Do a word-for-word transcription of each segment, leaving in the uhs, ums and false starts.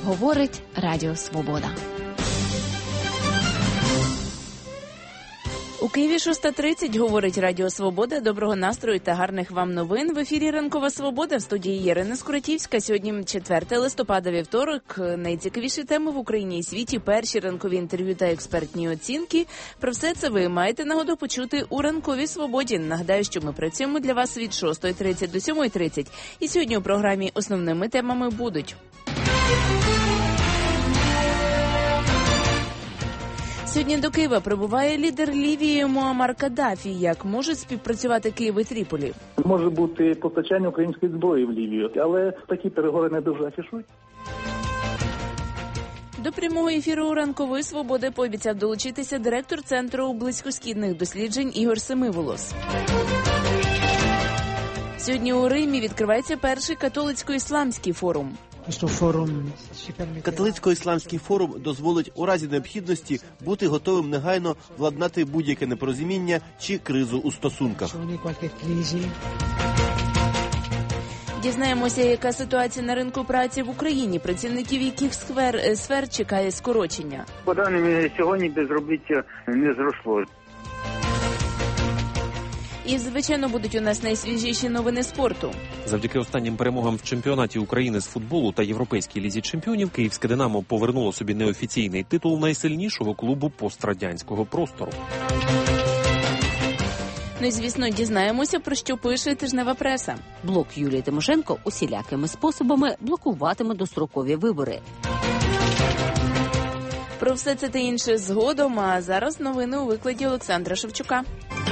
Говорить Радіо Свобода. У Києві шоста тридцять, говорить Радіо Свобода. Доброго настрою та гарних вам новин. В ефірі «Ранкова Свобода», в студії Ірина Скуратівська. Сьогодні четверте листопада, вівторок. Найцікавіші теми в Україні і світі, перші ранкові інтерв'ю та експертні оцінки. Про все це ви маєте нагоду почути у «Ранковій Свободі». Нагадаю, що ми працюємо для вас від шостої тридцять до сьомої тридцять. І сьогодні у програмі основними темами будуть: сьогодні до Києва прибуває лідер Лівії Муаммар Каддафі. Як можуть співпрацювати Київ і Тріполі? Може бути постачання української зброї в Лівію, але такі переговори не дуже афішують. До прямого ефіру «Ранкової Свободи» пообіцяв долучитися директор Центру близькосхідних досліджень Ігор Семиволос. Сьогодні у Римі відкривається перший католицько-ісламський форум. Католицько-ісламський форум дозволить у разі необхідності бути готовим негайно владнати будь-яке непорозуміння чи кризу у стосунках. Дізнаємося, яка ситуація на ринку праці в Україні, працівників яких сфер, сфер чекає скорочення. По даним сьогодні безробіття не зросло. І, звичайно, будуть у нас найсвіжіші новини спорту. Завдяки останнім перемогам в чемпіонаті України з футболу та Європейській лізі чемпіонів київське «Динамо» повернуло собі неофіційний титул найсильнішого клубу пострадянського простору. Ну і, звісно, дізнаємося, про що пише тижнева преса. Блок Юлії Тимошенко усілякими способами блокуватиме дострокові вибори. Про все це та інше згодом, а зараз новини у викладі Олександра Шевчука.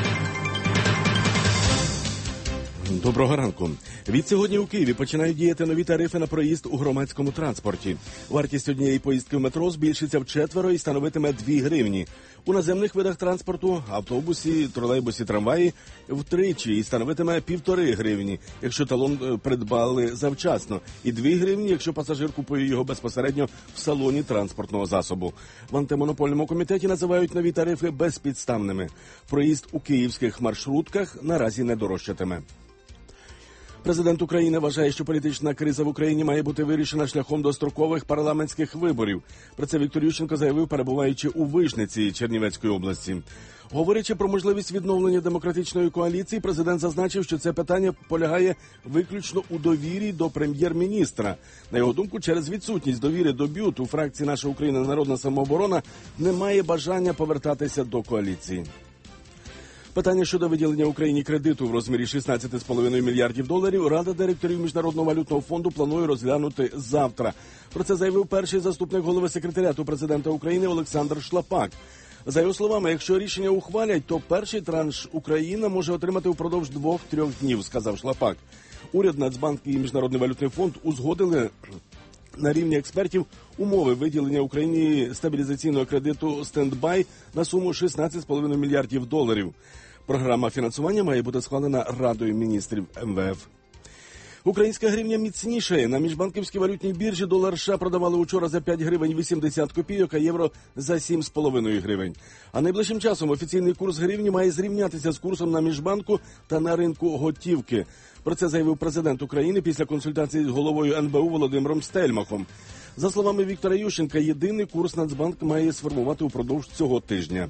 Доброго ранку. Відсьогодні у Києві починають діяти нові тарифи на проїзд у громадському транспорті. Вартість однієї поїздки в метро збільшиться вчетверо і становитиме дві гривні. У наземних видах транспорту, автобусі, тролейбусі, трамваї втричі і становитиме півтори гривні, якщо талон придбали завчасно, і дві гривні, якщо пасажир купує його безпосередньо в салоні транспортного засобу. В антимонопольному комітеті називають нові тарифи безпідставними. Проїзд у київських маршрутках наразі не дорожчатиме. Президент України вважає, що політична криза в Україні має бути вирішена шляхом дострокових парламентських виборів. Про це Віктор Ющенко заявив, перебуваючи у Вишниці Чернівецької області. Говорячи про можливість відновлення демократичної коаліції, президент зазначив, що це питання полягає виключно у довірі до прем'єр-міністра. На його думку, через відсутність довіри до БЮТ у фракції «Наша Україна. Народна самооборона» немає бажання повертатися до коаліції. Питання щодо виділення Україні кредиту в розмірі шістнадцять цілих п'ять десятих мільярдів доларів Рада директорів Міжнародного валютного фонду планує розглянути завтра. Про це заявив перший заступник голови секретаріату президента України Олександр Шлапак. За його словами, якщо рішення ухвалять, то перший транш Україна може отримати впродовж двох-трьох днів, сказав Шлапак. Уряд, Нацбанк і Міжнародний валютний фонд узгодили на рівні експертів умови виділення Україні стабілізаційного кредиту «Стендбай» на суму шістнадцять цілих п'ять десятих мільярдів доларів. Програма фінансування має бути схвалена Радою міністрів ем ве еф. Українська гривня міцнішає. На міжбанківській валютній біржі долар США продавали учора за п'ять гривень вісімдесят копійок, а євро за сім з половиною гривень. А найближчим часом офіційний курс гривні має зрівнятися з курсом на міжбанку та на ринку готівки. Про це заявив президент України після консультації з головою ен бе у Володимиром Стельмахом. За словами Віктора Ющенка, єдиний курс Нацбанк має сформувати упродовж цього тижня.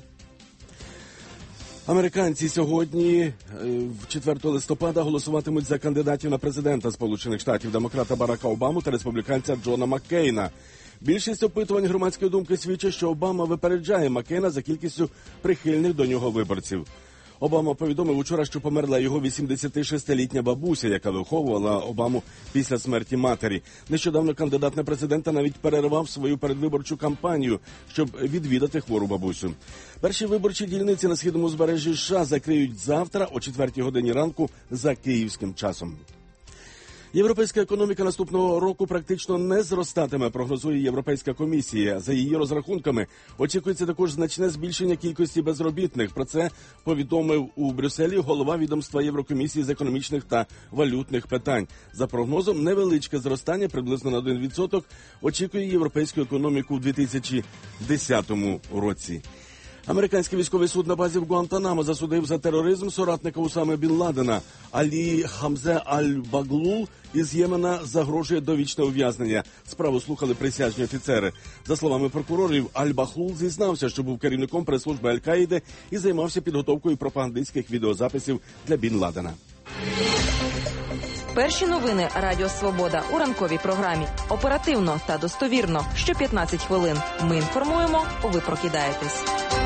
Американці сьогодні, четвертого листопада, голосуватимуть за кандидатів на президента Сполучених Штатів, демократа Барака Обаму та республіканця Джона Маккейна. Більшість опитувань громадської думки свідчить, що Обама випереджає Маккейна за кількістю прихильних до нього виборців. Обама повідомив учора, що померла його вісімдесятишестилітня бабуся, яка виховувала Обаму після смерті матері. Нещодавно кандидат на президента навіть перервав свою передвиборчу кампанію, щоб відвідати хвору бабусю. Перші виборчі дільниці на східному узбережжі США закриють завтра о четвертій годині ранку за київським часом. Європейська економіка наступного року практично не зростатиме, прогнозує Європейська комісія. За її розрахунками, очікується також значне збільшення кількості безробітних. Про це повідомив у Брюсселі голова відомства Єврокомісії з економічних та валютних питань. За прогнозом, невеличке зростання, приблизно на один відсоток, очікує європейську економіку у дві тисячі десятому році. Американський військовий суд на базі в Гуантанамо засудив за тероризм соратника Усами Бін Ладена. Алі Хамзе Аль-Баглул із Ємена загрожує довічне ув'язнення. Справу слухали присяжні офіцери. За словами прокурорів, Аль-Баглул зізнався, що був керівником прес-служби Аль-Каїди і займався підготовкою пропагандистських відеозаписів для Бін Ладена. Перші новини Радіо Свобода у ранковій програмі. Оперативно та достовірно. Що п'ятнадцять хвилин. Ми інформуємо, ви прокидаєтесь.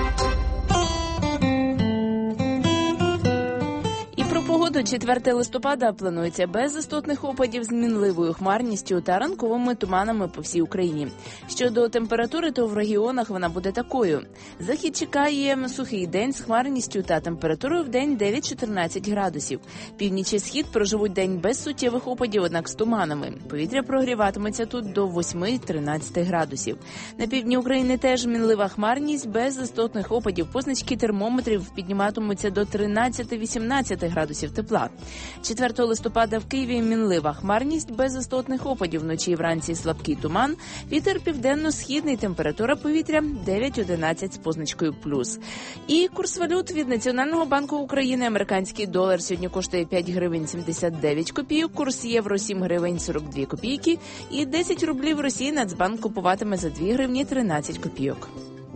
Погоду четвертого листопада планується без істотних опадів з мінливою хмарністю та ранковими туманами по всій Україні. Щодо температури, то в регіонах вона буде такою. Захід чекає сухий день з хмарністю та температурою в день дев'ять-чотирнадцять градусів. Північ і схід проживуть день без суттєвих опадів, однак з туманами. Повітря прогріватиметься тут до восьми-тринадцяти градусів. На півдні України теж мінлива хмарність без істотних опадів. Позначки термометрів підніматимуться до тринадцяти-вісімнадцяти градусів тепла. четвертого листопада в Києві мінлива хмарність без істотних опадів. Вночі і вранці слабкий туман. Вітер південно-східний, температура повітря дев'ять-одинадцять з позначкою плюс. І курс валют від Національного банку України. Американський долар сьогодні коштує п'ять гривень сімдесят дев'ять копійок, курс євро сім гривень сорок дві копійки і десять рублів Росії Нацбанк купуватиме за дві гривні тринадцять копійок.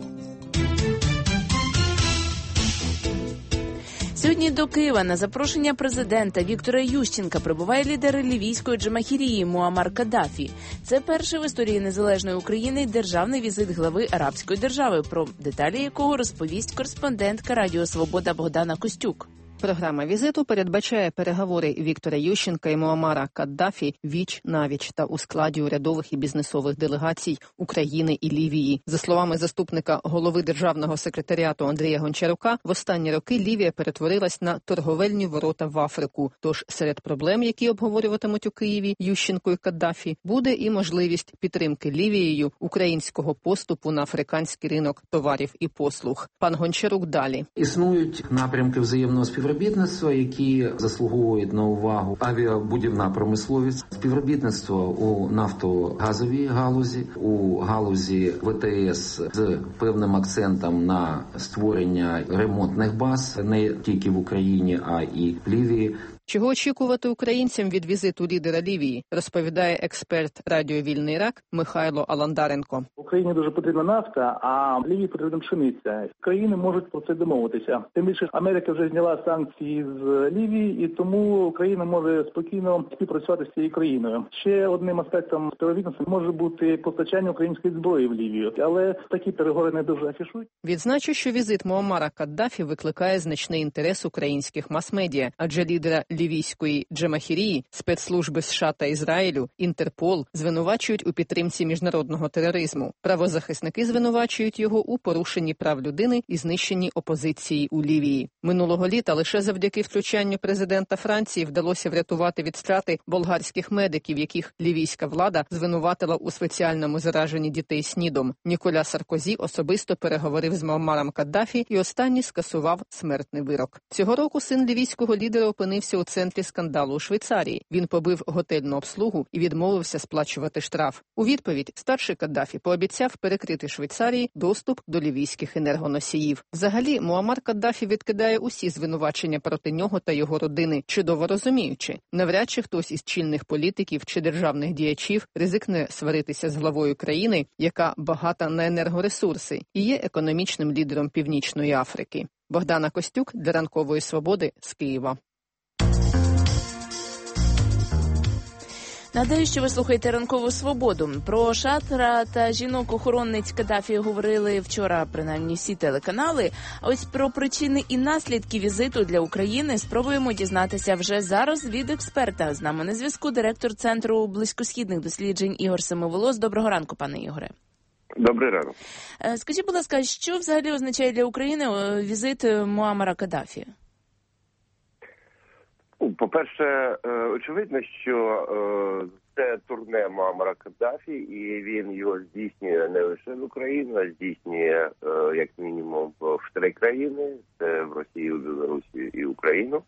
Сьогодні до Києва на запрошення президента Віктора Ющенка прибуває лідер лівійської Джамахірії Муаммар Каддафі. Це перший в історії незалежної України державний візит глави арабської держави, про деталі якого розповість кореспондентка Радіо Свобода Богдана Костюк. Програма візиту передбачає переговори Віктора Ющенка і Муаммара Каддафі віч-навіч та у складі урядових і бізнесових делегацій України і Лівії. За словами заступника голови Державного секретаріату Андрія Гончарука, в останні роки Лівія перетворилась на торговельні ворота в Африку. Тож серед проблем, які обговорюватимуть у Києві Ющенко і Каддафі, буде і можливість підтримки Лівією українського поступу на африканський ринок товарів і послуг. Пан Гончарук далі. Існують напрямки взаємного співробітництва, Співробітництво, які заслуговують на увагу: авіабудівна промисловість, співробітництво у нафтогазовій галузі, у галузі В Т С з певним акцентом на створення ремонтних баз не тільки в Україні, а і в Лівії. Чого очікувати українцям від візиту лідера Лівії, розповідає експерт Радіо Вільний Ірак Михайло Аландаренко. Україні дуже потрібна нафта, а в Лівії потрібна пшениця. Країни можуть про це домовитися. Тим більше Америка вже зняла санкції з Лівії, і тому Україна може спокійно співпрацювати з цією країною. Ще одним аспектом співробітництва може бути постачання української зброї в Лівію, але такі переговори не дуже афішують. Відзначу, що візит Муаммара Каддафі викликає значний інтерес українських мас-медіа, адже лідера лівійської Джамахірії, спецслужби США та Ізраїлю, Інтерпол звинувачують у підтримці міжнародного тероризму. Правозахисники звинувачують його у порушенні прав людини і знищенні опозиції у Лівії. Минулого літа лише завдяки втручанню президента Франції вдалося врятувати від страти болгарських медиків, яких лівійська влада звинуватила у спеціальному зараженні дітей СНІДом. Ніколя Саркозі особисто переговорив з Муаммаром Каддафі, і останній скасував смертний вирок. Цього року син лівійського лідера опинився у центрі скандалу у Швейцарії. Він побив готельну обслугу і відмовився сплачувати штраф. У відповідь старший Каддафі пообіцяв перекрити Швейцарії доступ до лівійських енергоносіїв. Взагалі, Муаммар Каддафі відкидає усі звинувачення проти нього та його родини, чудово розуміючи, навряд чи хтось із чільних політиків чи державних діячів ризикне сваритися з главою країни, яка багата на енергоресурси і є економічним лідером Північної Африки. Богдана Костюк для Ранкової Свободи з Києва. Нагадаю, що ви слухаєте «Ранкову свободу». Про шатра та жінок-охоронниць Каддафі говорили вчора, принаймні всі телеканали. А ось про причини і наслідки візиту для України спробуємо дізнатися вже зараз від експерта. З нами на зв'язку директор Центру близькосхідних досліджень Ігор Семиволос. Доброго ранку, пане Ігоре. Добрий ранок. Скажіть, будь ласка, що взагалі означає для України візит Муаммара Каддафі? По-перше, очевидно, що це турне Муаммара Каддафі, і він його здійснює не лише в Україну, а здійснює як мінімум в три країни – це в Росію, Білорусі і Україну.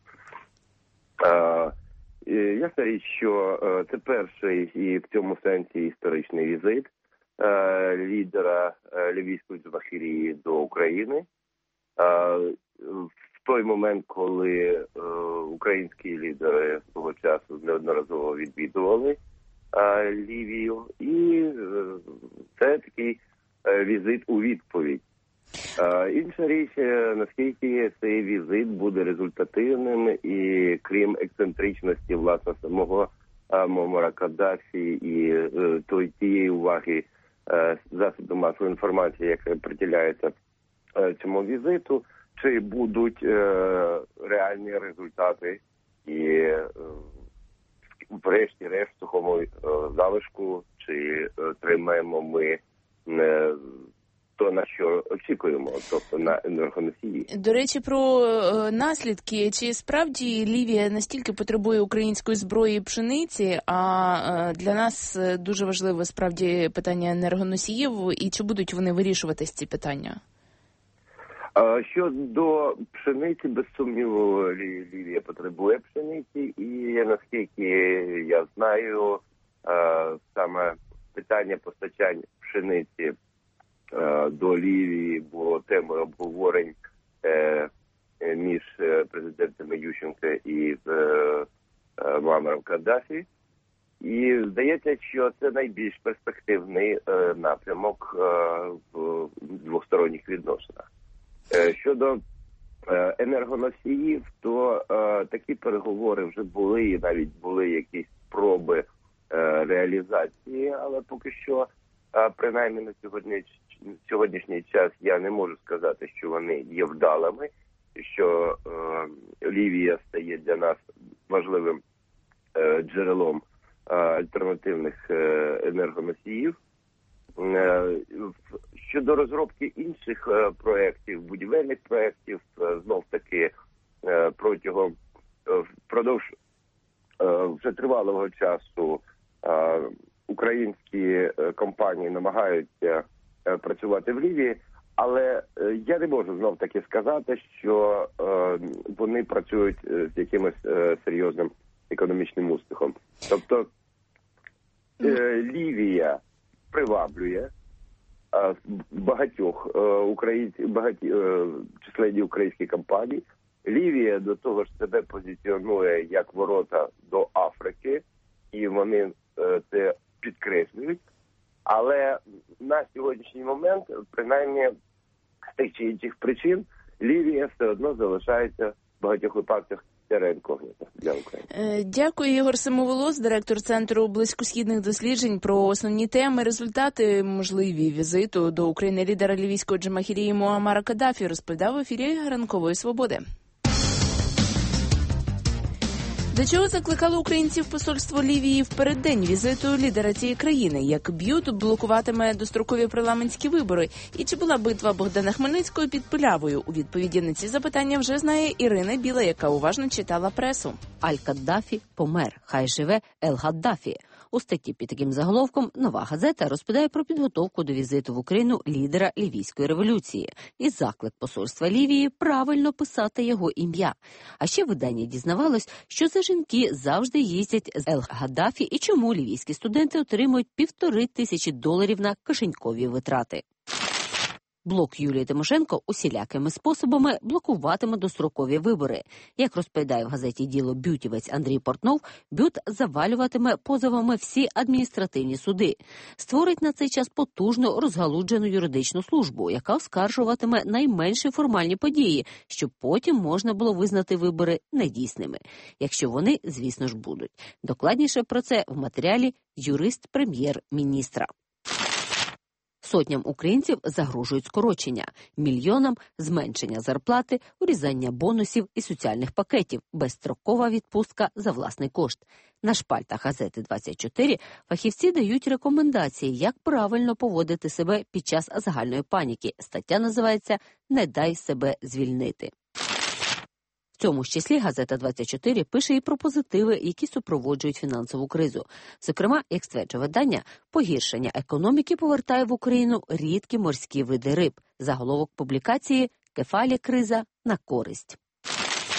Ясна річ, що це перший і в цьому сенсі історичний візит лідера лівійської Джамахірії до України. В той момент, коли українські лідери свого часу неодноразово відвідували Лівію, і це такий візит у відповідь. Інша річ, наскільки цей візит буде результативним і крім ексцентричності власне самого Муаммара Каддафі і той тієї уваги засобів масової інформації, яка приділяється цьому візиту, чи будуть реальні результати і врешті-решт в сухому залишку, чи отримаємо ми то, на що очікуємо, тобто на енергоносії. До речі, про е, наслідки. Чи справді Лівія настільки потребує української зброї і пшениці, а е, для нас дуже важливе справді питання енергоносіїв, і чи будуть вони вирішуватись ці питання? Щодо пшениці, без сумніву, Лівія потребує пшениці, і наскільки я знаю, саме питання постачання пшениці до Лівії було темою обговорень між президентами Ющенко і Муаммаром Каддафі. І здається, що це найбільш перспективний напрямок в двосторонніх відносинах. Щодо енергоносіїв, то такі переговори вже були, і навіть були якісь спроби реалізації, але поки що, принаймні на сьогодні, сьогоднішній час, я не можу сказати, що вони є вдалими, що Лівія стає для нас важливим джерелом альтернативних енергоносіїв. Щодо розробки інших проєктів, будівельних проєктів, знов-таки протягом, впродовж вже тривалого часу українські компанії намагаються працювати в Лівії, але я не можу знов-таки сказати, що вони працюють з якимось серйозним економічним успіхом. Тобто Лівія приваблює багатьох українців, багаті численні українські компанії. Лівія до того ж себе позиціонує як ворота до Африки, і вони це підкреслюють. Але на сьогоднішній момент, принаймні з тих чи інших причин, Лівія все одно залишається в багатьох випадках інкогніто для України. Дякую, Ігор Самоволос, директор Центру близькосхідних досліджень, про основні теми, результати можливі візиту до України лідера лівійського Джамахірії Муаммара Каддафі розповідав в ефірі Ранкової Свободи. До чого закликало українців посольство Лівії в переддень візиту лідера цієї країни? Як Б'ют блокуватиме дострокові парламентські вибори? І чи була битва Богдана Хмельницького під Пилявою? У відповіді на ці запитання вже знає Ірина Біла, яка уважно читала пресу. Аль-Каддафі помер. Хай живе Ел-Гаддафі. У статті під таким заголовком «Нова газета» розповідає про підготовку до візиту в Україну лідера лівійської революції і заклик посольства Лівії правильно писати його ім'я. А ще видання дізнавалось, що за жінки завжди їздять з Ел-Гаддафі і чому лівійські студенти отримують півтори тисячі доларів на кишенькові витрати. Блок Юлії Тимошенко усілякими способами блокуватиме дострокові вибори. Як розповідає в газеті «Діло» бютівець Андрій Портнов, Бют завалюватиме позовами всі адміністративні суди. Створить на цей час потужну розгалуджену юридичну службу, яка оскаржуватиме найменші формальні події, щоб потім можна було визнати вибори недійсними. Якщо вони, звісно ж, будуть. Докладніше про це в матеріалі «Юрист прем'єр-міністра». Сотням українців загрожують скорочення, мільйонам – зменшення зарплати, урізання бонусів і соціальних пакетів, безстрокова відпустка за власний кошт. На шпальтах газети двадцять чотири фахівці дають рекомендації, як правильно поводити себе під час загальної паніки. Стаття називається «Не дай себе звільнити». В цьому ж числі газета двадцять чотири пише і про позитиви, які супроводжують фінансову кризу. Зокрема, як стверджує видання, погіршення економіки повертає в Україну рідкі морські види риб. Заголовок публікації «Кефалі криза на користь».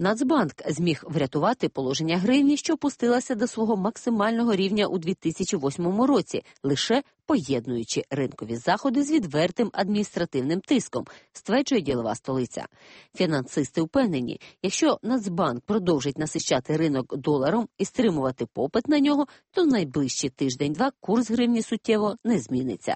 Нацбанк зміг врятувати положення гривні, що опустилася до свого максимального рівня у дві тисячі восьмому році, лише поєднуючи ринкові заходи з відвертим адміністративним тиском, стверджує ділова столиця. Фінансисти впевнені, якщо Нацбанк продовжить насичати ринок доларом і стримувати попит на нього, то в найближчі тиждень-два курс гривні суттєво не зміниться.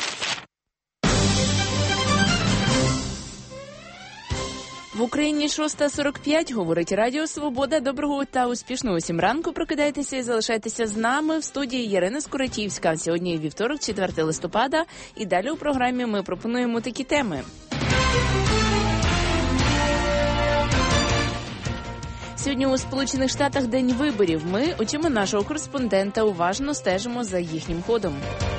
В Україні шоста сорок п'ять, говорить Радіо Свобода. Доброго та успішного усім ранку. Прокидайтеся і залишайтеся з нами. В студії Ірина Скоротівська. Сьогодні вівторок, четвертого листопада. І далі у програмі ми пропонуємо такі теми. Сьогодні у Сполучених Штатах день виборів. Ми, очима нашого кореспондента, уважно стежимо за їхнім ходом.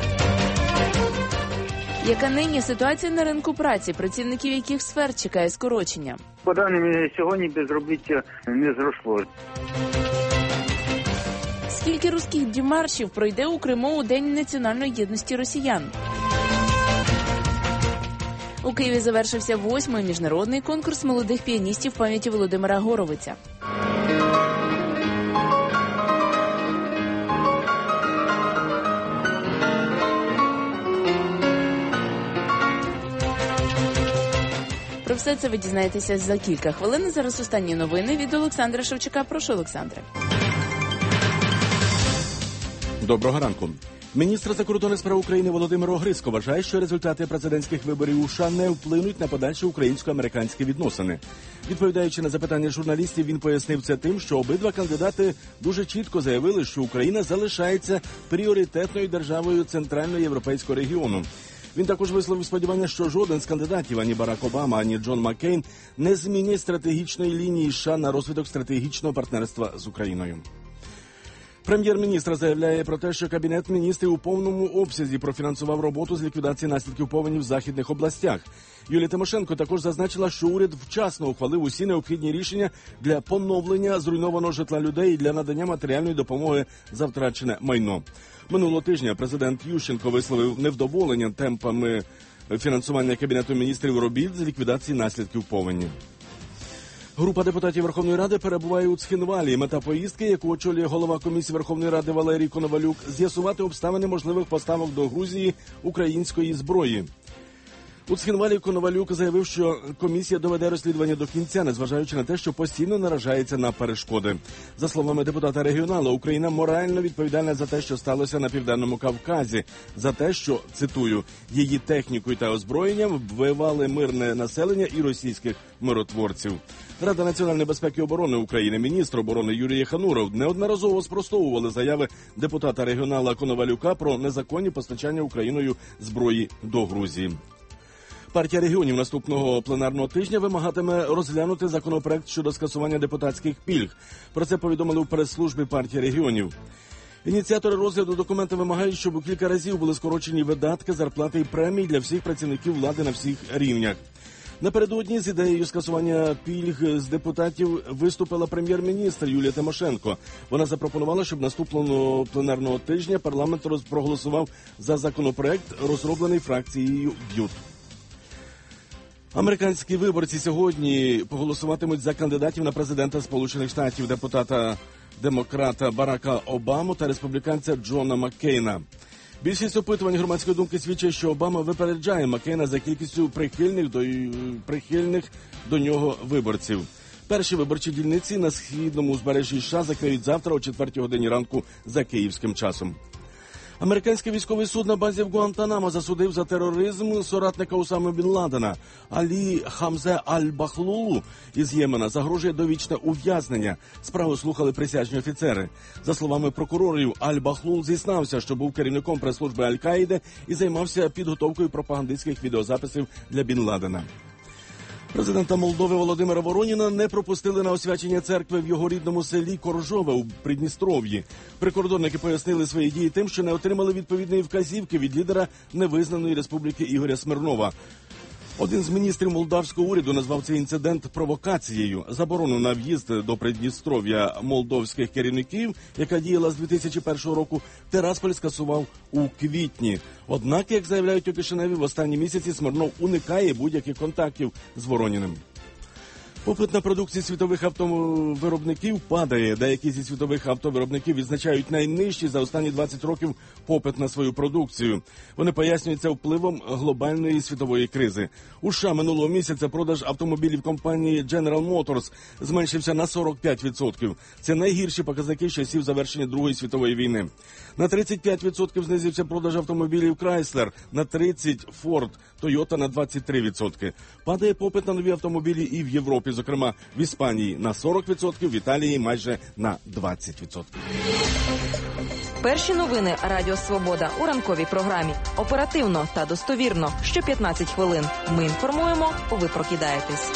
Яка нині ситуація на ринку праці, працівників яких сфер чекає скорочення? По даним, сьогодні безробіття не зросло. Скільки руських дімаршів пройде у Криму у День національної єдності росіян? У Києві завершився восьмий міжнародний конкурс молодих піаністів пам'яті Володимира Горовиця. Про все це ви дізнаєтеся за кілька хвилин. Зараз останні новини від Олександра Шевчука. Прошу, Олександре. Доброго ранку. Міністр закордонних справ України Володимир Огризко вважає, що результати президентських виборів у США не вплинуть на подальші українсько-американські відносини. Відповідаючи на запитання журналістів, він пояснив це тим, що обидва кандидати дуже чітко заявили, що Україна залишається пріоритетною державою центральноєвропейського регіону. Він також висловив сподівання, що жоден з кандидатів, ані Барак Обама, ані Джон Маккейн, не змінять стратегічної лінії США на розвиток стратегічного партнерства з Україною. Прем'єр-міністр заявляє про те, що Кабінет міністрів у повному обсязі профінансував роботу з ліквідації наслідків повені в західних областях. Юлія Тимошенко також зазначила, що уряд вчасно ухвалив усі необхідні рішення для поновлення зруйнованого житла людей і для надання матеріальної допомоги за втрачене майно. Минулого тижня президент Ющенко висловив невдоволення темпами фінансування Кабінету міністрів робіт з ліквідації наслідків повені. Група депутатів Верховної Ради перебуває у Цхінвалі. Мета поїздки, яку очолює голова комісії Верховної Ради Валерій Коновалюк, з'ясувати обставини можливих поставок до Грузії української зброї. У Цхінвалі Коновалюк заявив, що комісія доведе розслідування до кінця, незважаючи на те, що постійно наражається на перешкоди. За словами депутата регіонала, Україна морально відповідальна за те, що сталося на Південному Кавказі, за те, що, цитую, її технікою та озброєнням вбивали мирне населення і російських миротворців. Рада національної безпеки і оборони України, міністр оборони Юрій Єхануров неодноразово спростовували заяви депутата регіонала Коновалюка про незаконні постачання Україною зброї до Грузії. Партія регіонів наступного пленарного тижня вимагатиме розглянути законопроект щодо скасування депутатських пільг. Про це повідомили у прес-службі партії регіонів. Ініціатори розгляду документа вимагають, щоб у кілька разів були скорочені видатки, зарплати і премії для всіх працівників влади на всіх рівнях. Напередодні з ідеєю скасування пільг з депутатів виступила прем'єр-міністр Юлія Тимошенко. Вона запропонувала, щоб наступного пленарного тижня парламент проголосував за законопроект, розроблений фракцією БЮТ. Американські виборці сьогодні поголосуватимуть за кандидатів на президента Сполучених Штатів, депутата демократа Барака Обаму та республіканця Джона Маккейна. Більшість опитувань громадської думки свідчить, що Обама випереджає Маккейна за кількістю прихильних до, прихильних до нього виборців. Перші виборчі дільниці на східному узбережжі США закриють завтра о четвертій годині ранку за київським часом. Американський військовий суд на базі в Гуантанамо засудив за тероризм соратника Усами Бін Ладена. Алі Хамзе Аль-Бахлулу із Ємена загрожує довічне ув'язнення. Справу слухали присяжні офіцери. За словами прокурорів, Аль-Бахлул зізнався, що був керівником прес-служби Аль-Каїди і займався підготовкою пропагандистських відеозаписів для Бін Ладена. Президента Молдови Володимира Вороніна не пропустили на освячення церкви в його рідному селі Коржове у Придністров'ї. Прикордонники пояснили свої дії тим, що не отримали відповідної вказівки від лідера невизнаної республіки Ігоря Смирнова. Один з міністрів молдавського уряду назвав цей інцидент провокацією. Заборону на в'їзд до Придністров'я молдовських керівників, яка діяла з дві тисячі першого року, Тирасполь скасував у квітні. Однак, як заявляють у Кишиневі, в останні місяці Смирнов уникає будь-яких контактів з Вороніним. Попит на продукцію світових автовиробників падає. Деякі зі світових автовиробників відзначають найнижчий за останні двадцять років попит на свою продукцію. Вони пояснюються впливом глобальної світової кризи. У США минулого місяця продаж автомобілів компанії General Motors зменшився на сорок п'ять відсотків. Це найгірші показники з часів завершення Другої світової війни. На тридцять п'ять відсотків знизився продаж автомобілів Chrysler, на тридцять відсотків Ford, Toyota на двадцять три відсотки. Падає попит на нові автомобілі і в Європі, зокрема в Іспанії на сорок відсотків, в Італії майже на двадцять відсотків. Перші новини Радіо Свобода у ранковій програмі. Оперативно та достовірно. Що п'ятнадцять хвилин. Ми інформуємо, ви прокидаєтесь.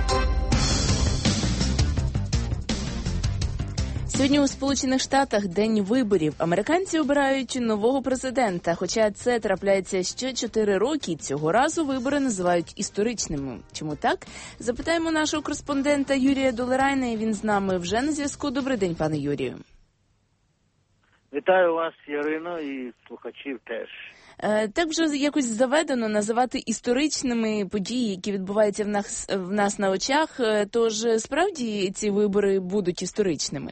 Сьогодні у Сполучених Штатах день виборів. Американці обирають нового президента. Хоча це трапляється ще чотири роки, цього разу вибори називають історичними. Чому так? Запитаємо нашого кореспондента Юрія Долерайна, і він з нами вже на зв'язку. Добрий день, пане Юрію. Вітаю вас, Ярино, і слухачів теж. Так вже якось заведено називати історичними події, які відбуваються в нас, в нас на очах. Тож справді ці вибори будуть історичними?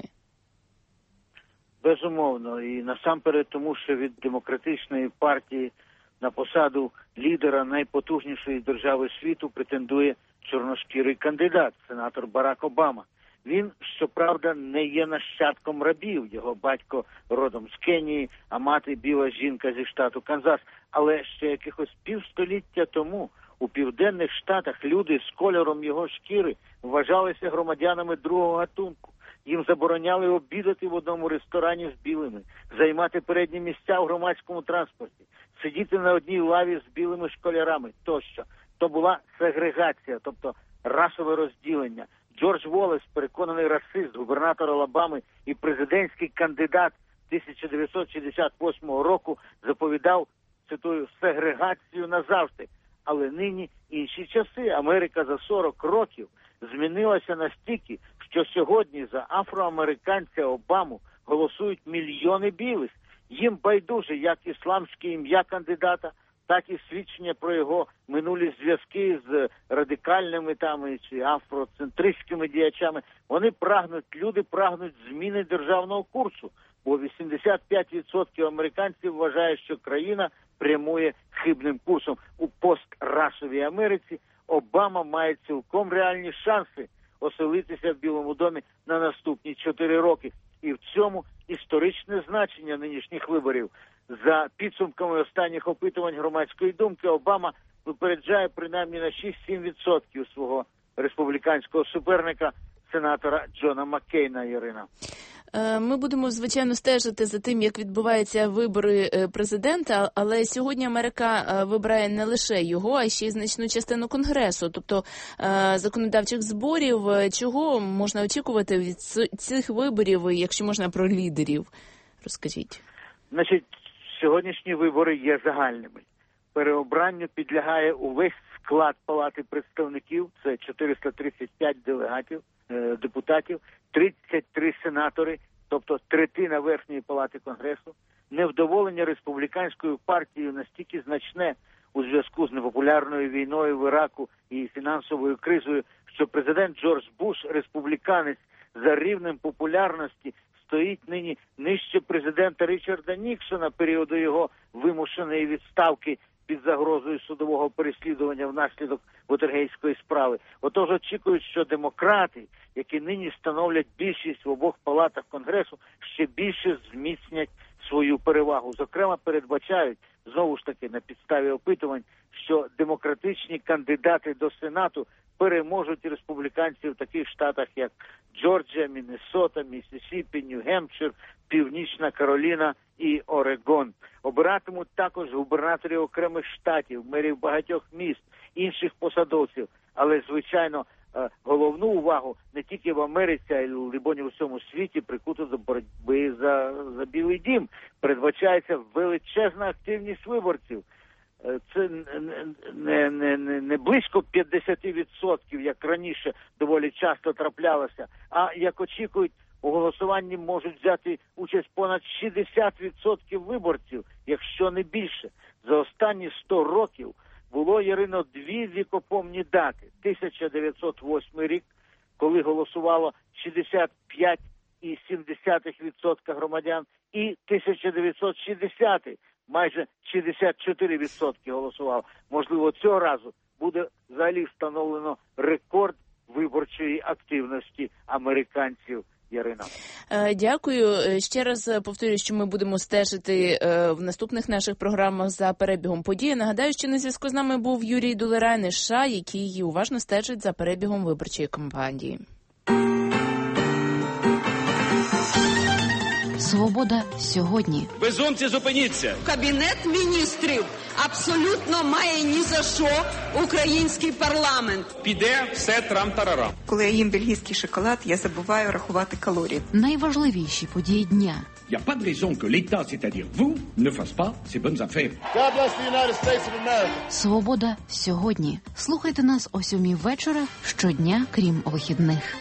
Безумовно. І насамперед тому, що від демократичної партії на посаду лідера найпотужнішої держави світу претендує чорношкірий кандидат, сенатор Барак Обама. Він, щоправда, не є нащадком рабів. Його батько родом з Кенії, а мати біла жінка зі штату Канзас. Але ще якихось півстоліття тому у Південних Штатах люди з кольором його шкіри вважалися громадянами другого гатунку. Їм забороняли обідати в одному ресторані з білими, займати передні місця в громадському транспорті, сидіти на одній лаві з білими школярами тощо. То була сегрегація, тобто расове розділення. Джордж Воллес, переконаний расист, губернатор Алабами і президентський кандидат тисяча дев'ятсот шістдесят восьмого року, заповідав, цитую, сегрегацію назавжди. Але нині інші часи. Америка за сорок років змінилася настільки, що сьогодні за афроамериканця Обаму голосують мільйони білих. Їм байдуже як ісламське ім'я кандидата, так і свідчення про його минулі зв'язки з радикальними там чи афроцентристськими діячами. Вони прагнуть, люди прагнуть зміни державного курсу, бо вісімдесят п'ять відсотків американців вважають, що країна прямує хибним курсом. У пострасовій Америці Обама має цілком реальні шанси оселитися в Білому домі на наступні чотири роки. І в цьому історичне значення нинішніх виборів. За підсумками останніх опитувань громадської думки, Обама випереджає принаймні на шість-сім відсотків свого республіканського суперника, сенатора Джона Маккейна. Ірина. Ми будемо, звичайно, стежити за тим, як відбуваються вибори президента, але сьогодні Америка вибирає не лише його, а ще й значну частину Конгресу, тобто законодавчих зборів. Чого можна очікувати від цих виборів, якщо можна про лідерів? Розкажіть. Значить, сьогоднішні вибори є загальними. Переобранню підлягає увесь склад Палати представників, це чотириста тридцять п'ять делегатів, депутатів, тридцять три сенатори, тобто третина Верхньої Палати Конгресу. Невдоволення республіканською партією настільки значне у зв'язку з непопулярною війною в Іраку і фінансовою кризою, що президент Джордж Буш, республіканець за рівнем популярності, стоїть нині нижче президента Річарда Ніксона періоду його вимушеної відставки під загрозою судового переслідування внаслідок Вотергейської справи. Отож очікують, що демократи, які нині становлять більшість в обох палатах Конгресу, ще більше зміцнять свою перевагу. Зокрема, передбачають, знову ж таки, на підставі опитувань, що демократичні кандидати до Сенату переможуть республіканців в таких штатах, як Джорджія, Міннесота, Міссісіпі, Нью-Гемпшир, Північна Кароліна і Орегон. Обиратимуть також губернаторів окремих штатів, мерів багатьох міст, інших посадовців. Але, звичайно, головну увагу не тільки в Америці, а й, либонь, у всьому світі прикуто до боротьби за, за Білий дім. Передбачається величезна активність виборців. Це не, не, не, не близько п'ятдесят відсотків, як раніше доволі часто траплялося, а, як очікують, у голосуванні можуть взяти участь понад шістдесят відсотків виборців, якщо не більше. За останні сто років було, Ярино, дві вікопомні дати. тисяча дев'ятсот восьмий рік, коли голосувало шістдесят п'ять цілих сім десятих відсотка громадян, і тисяча дев'ятсот шістдесятий, майже шістдесят чотири відсотки голосувало. Можливо, цього разу буде взагалі встановлено рекорд виборчої активності американців. Ярина. Дякую. Ще раз повторюю, що ми будемо стежити в наступних наших програмах за перебігом подій. Нагадаю, що на зв'язку з нами був Юрій Дулерайн із США, який уважно стежить за перебігом виборчої кампанії. Свобода сьогодні. Безумці, зупиніться! Кабінет міністрів абсолютно має ні за що український парламент. Піде все трам-тарарам. Коли я їм бельгійський шоколад, я забуваю рахувати калорії. Найважливіші події дня. Il n'y a pas de raison que l'État, c'est-à-dire vous, ne fasse pas ses bonnes affaires. God bless the United States of America. Свобода сьогодні. Слухайте нас о сьомій вечора щодня, крім вихідних.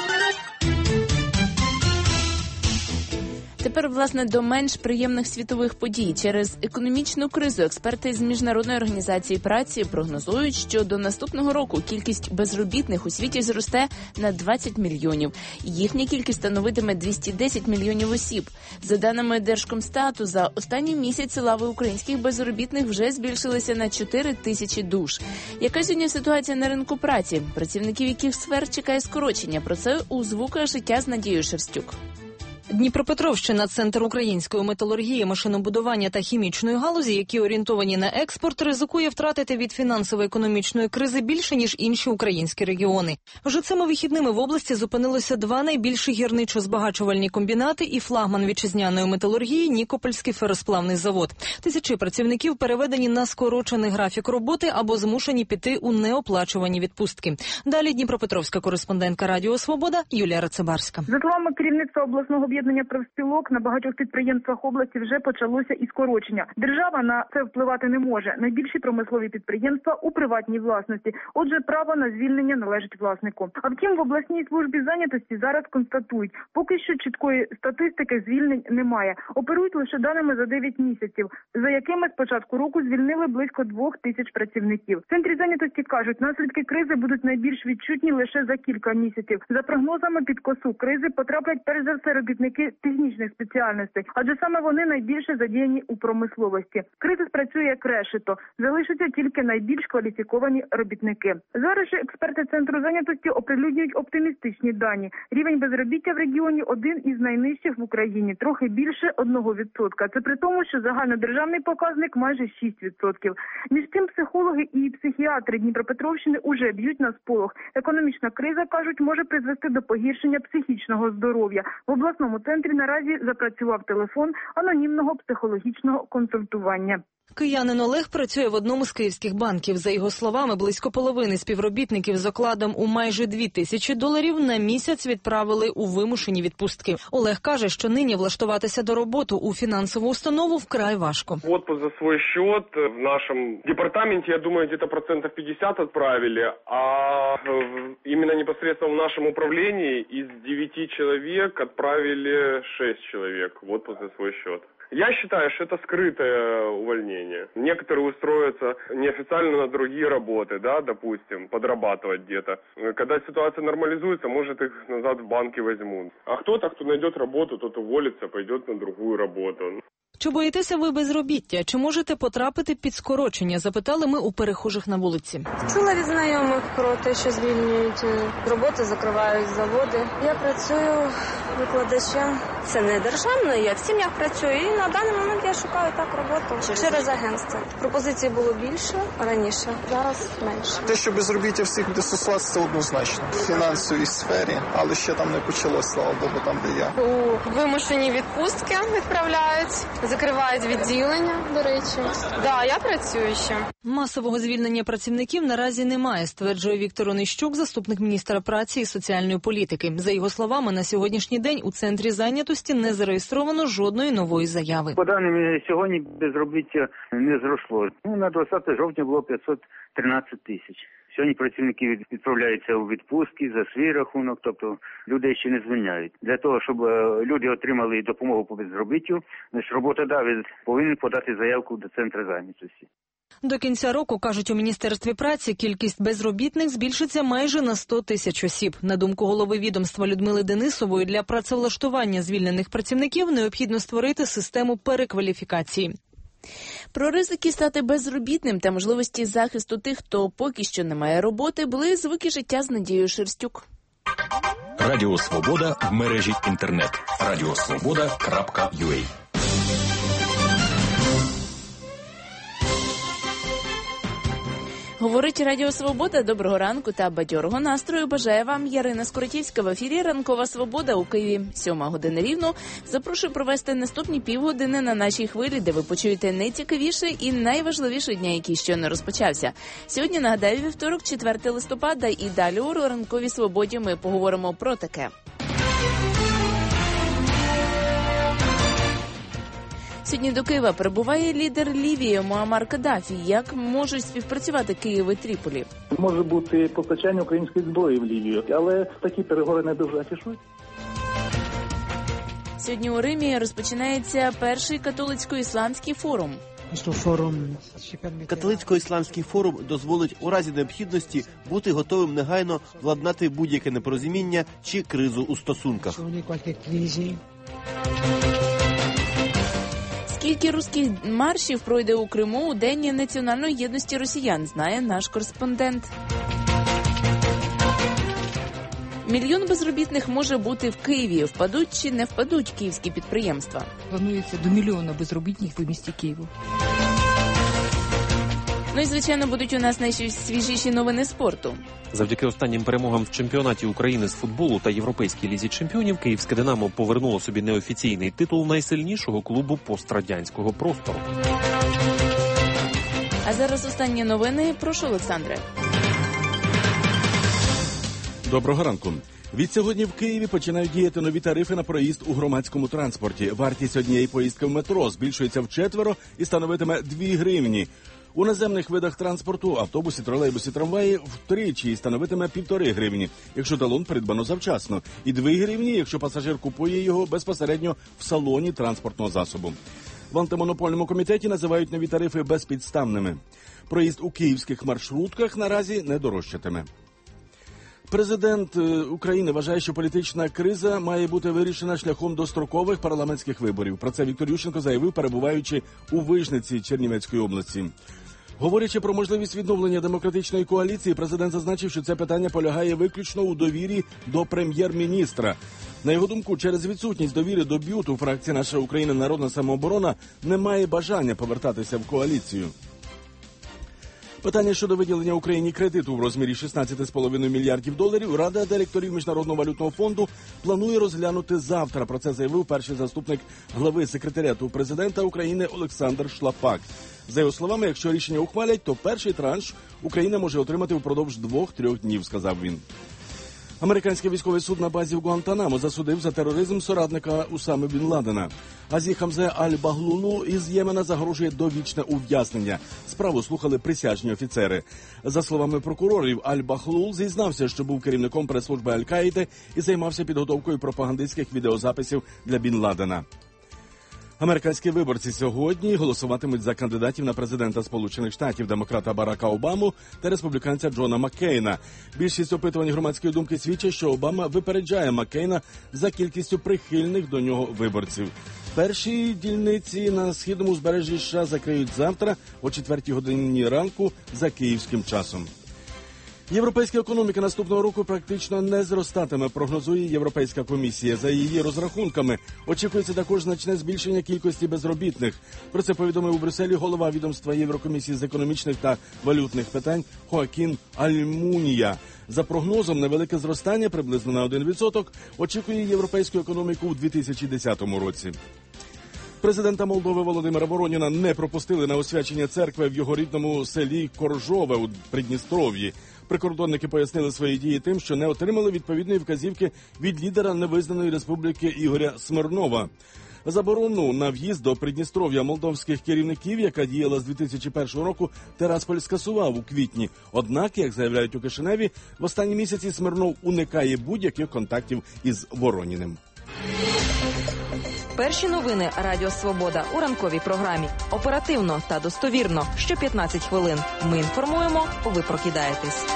Тепер, власне, до менш приємних світових подій. Через економічну кризу експерти з Міжнародної організації праці прогнозують, що до наступного року кількість безробітних у світі зросте на двадцять мільйонів. Їхня кількість становитиме двісті десять мільйонів осіб. За даними Держкомстату, за останній місяць лави українських безробітних вже збільшилися на чотири тисячі душ. Яка сьогодні ситуація на ринку праці? Працівників яких сфер чекає скорочення? Про це у звуках життя з Надією Шевстюк. Дніпропетровщина – центр української металургії, машинобудування та хімічної галузі, які орієнтовані на експорт, ризикує втратити від фінансово-економічної кризи більше, ніж інші українські регіони. Вже цими вихідними в області зупинилося два найбільші гірничо-збагачувальні комбінати і флагман вітчизняної металургії – Нікопольський феросплавний завод. Тисячі працівників переведені на скорочений графік роботи або змушені піти у неоплачувані відпустки. Далі Дніпропетровська кореспондентка Радіо Свобода Юлія Рацебарська. За словами керівництва обласного об'єднання профспілок, на багатьох підприємствах області вже почалося і скорочення. Держава на це впливати не може. Найбільші промислові підприємства у приватній власності. Отже, право на звільнення належить власнику. А втім, в обласній службі зайнятості зараз констатують, поки що чіткої статистики звільнень немає. Оперують лише даними за дев'ять місяців, за якими з початку року звільнили близько двох тисяч працівників. В центрі зайнятості кажуть, наслідки кризи будуть найбільш відчутні лише за кілька місяців. За прогнозами, під косу кризи потраплять перш за все робітники технічних спеціальностей, адже саме вони найбільше задіяні у промисловості. Криза спрацює як решето, залишаться тільки найбільш кваліфіковані робітники. Зараз же експерти Центру зайнятості оприлюднюють оптимістичні дані. Рівень безробіття в регіоні один із найнижчих в Україні, трохи більше одного відсотка. Це при тому, що загальнодержавний показник майже шість відсотків. Між тим, психологи і психіатри Дніпропетровщини уже б'ють на сполох. Економічна криза, кажуть, може призвести до погіршення психічного здоров'я. В обласному центрі наразі запрацював телефон анонімного психологічного консультування. Киянин Олег працює в одному з київських банків. За його словами, близько половини співробітників з окладом у майже дві тисячі доларів на місяць відправили у вимушені відпустки. Олег каже, що нині влаштуватися до роботи у фінансову установу вкрай важко. Отпуск за свой счет в нашем департаменте, я думаю, где-то процентов пятьдесят отправили, а именно непосредственно в нашем управлении из девяти человек отправили шесть человек в отпуск за свой счет. Я считаю, что это скрытое увольнение. Некоторые устроятся неофициально на другие работы, да, допустим, подрабатывать где-то. Когда ситуация нормализуется, может, их назад в банки возьмут. А кто-то, кто найдет работу, тот уволится, пойдет на другую работу. Чи боїтеся ви безробіття? Чи можете потрапити під скорочення? Запитали ми у перехожих на вулиці. Чула від знайомих про те, що звільнюють роботи, закривають заводи. Я працюю викладачем. Це не державно, я в сім'ях працюю. І на даний момент я шукаю так роботу через агентство. Пропозицій було більше раніше, зараз менше. Те, що безробіття всіх буде стосуватися, це однозначно. В фінансовій сфері, але ще там не почалося, слава Богу, там, де я. У вимушені відпустки відправляють. Закривають відділення, до речі. Да, я працюю ще. Масового звільнення працівників наразі немає, стверджує Віктор Онищук, заступник міністра праці і соціальної політики. За його словами, на сьогоднішній день у Центрі зайнятості не зареєстровано жодної нової заяви. По даним, сьогодні безробіття не зросло. Ну, на двадцяте жовтня було п'ятсот тринадцять тисяч. Сьогодні працівники відправляються у відпустки за свій рахунок, тобто людей ще не звільняють. Для того, щоб люди отримали допомогу по безробіттю, значить роботодавець повинен подати заявку до Центру зайнятості. До кінця року, кажуть у Міністерстві праці, кількість безробітних збільшиться майже на сто тисяч осіб. На думку голови відомства Людмили Денисової, для працевлаштування звільнених працівників необхідно створити систему перекваліфікації. Про ризики стати безробітним та можливості захисту тих, хто поки що не має роботи, були звуки життя з Надією Шерстюк. Радіо Свобода в мережі інтернет. радіосвобода крапка ю а. Говорить Радіо Свобода. Доброго ранку та бадьорого настрою бажає вам Ярина Скоротівська. В ефірі «Ранкова Свобода» у Києві. Сьома година рівно. Запрошую провести наступні півгодини на нашій хвилі, де ви почуєте найцікавіше і найважливіше дня, який щойно розпочався. Сьогодні, нагадаю, вівторок, четвертого листопада, і далі у «Ранковій Свободі» ми поговоримо про таке. Сьогодні до Києва прибуває лідер Лівії Муаммар Каддафі. Як можуть співпрацювати Київ і Тріполі? Може бути постачання української зброї в Лівію, але такі переговори не дуже афішують. Сьогодні у Римі розпочинається перший католицько-ісламський форум. Католицько-ісламський форум дозволить у разі необхідності бути готовим негайно владнати будь-яке непорозуміння чи кризу у стосунках. Скільки руських маршів пройде у Криму у День національної єдності росіян, знає наш кореспондент. Мільйон безробітних може бути в Києві. Впадуть чи не впадуть київські підприємства? Планується до мільйона безробітних в місті Києву. Ну і, звичайно, будуть у нас найсвіжіші новини спорту. Завдяки останнім перемогам в чемпіонаті України з футболу та Європейській лізі чемпіонів київське «Динамо» повернуло собі неофіційний титул найсильнішого клубу пострадянського простору. А зараз останні новини. Прошу, Олександре. Доброго ранку. Відсьогодні в Києві починають діяти нові тарифи на проїзд у громадському транспорті. Вартість однієї поїздки в метро збільшується вчетверо і становитиме дві гривні. У наземних видах транспорту, автобусі, тролейбусі, трамваї втричі становитиме півтори гривні, якщо талон придбано завчасно, і дві гривні, якщо пасажир купує його безпосередньо в салоні транспортного засобу. В антимонопольному комітеті називають нові тарифи безпідставними. Проїзд у київських маршрутках наразі не дорожчатиме. Президент України вважає, що політична криза має бути вирішена шляхом дострокових парламентських виборів. Про це Віктор Ющенко заявив, перебуваючи у Вижниці Чернівецької області. Говорячи про можливість відновлення демократичної коаліції, президент зазначив, що це питання полягає виключно у довірі до прем'єр-міністра. На його думку, через відсутність довіри до БЮТу фракція «Наша Україна. Народна самооборона» не має бажання повертатися в коаліцію. Питання щодо виділення Україні кредиту в розмірі шістнадцять цілих п'ять десятих мільярдів доларів Рада директорів Міжнародного валютного фонду планує розглянути завтра. Про це заявив перший заступник глави секретаріату президента України Олександр Шлапак. За його словами, якщо рішення ухвалять, то перший транш Україна може отримати впродовж двох-трьох днів, сказав він. Американський військовий суд на базі в Гуантанамо засудив за тероризм соратника Усами Бін Ладена. Азі Хамзе Аль-Баглулу із Ємена загрожує довічне ув'язнення. Справу слухали присяжні офіцери. За словами прокурорів, Аль-Баглул зізнався, що був керівником прес-служби Аль-Каїди і займався підготовкою пропагандистських відеозаписів для Бін Ладена. Американські виборці сьогодні голосуватимуть за кандидатів на президента Сполучених Штатів, демократа Барака Обаму та республіканця Джона Маккейна. Більшість опитувань громадської думки свідчить, що Обама випереджає Маккейна за кількістю прихильних до нього виборців. Перші дільниці на східному узбережжі США закриють завтра о четвертій годині ранку за київським часом. Європейська економіка наступного року практично не зростатиме, прогнозує Європейська комісія. За її розрахунками, очікується також значне збільшення кількості безробітних. Про це повідомив у Брюсселі голова відомства Єврокомісії з економічних та валютних питань Хоакін Альмунія. За прогнозом, невелике зростання, приблизно на один відсоток, очікує європейську економіку у дві тисячі десятому році. Президента Молдови Володимира Вороніна не пропустили на освячення церкви в його рідному селі Коржове у Придністров'ї. Прикордонники пояснили свої дії тим, що не отримали відповідної вказівки від лідера невизнаної республіки Ігоря Смирнова. Заборону на в'їзд до Придністров'я молдовських керівників, яка діяла з дві тисячі першого року, Тирасполь скасував у квітні. Однак, як заявляють у Кишиневі, в останні місяці Смирнов уникає будь-яких контактів із Вороніним. Перші новини Радіо Свобода у ранковій програмі. Оперативно та достовірно. Що п'ятнадцять хвилин. Ми інформуємо, ви прокидаєтесь.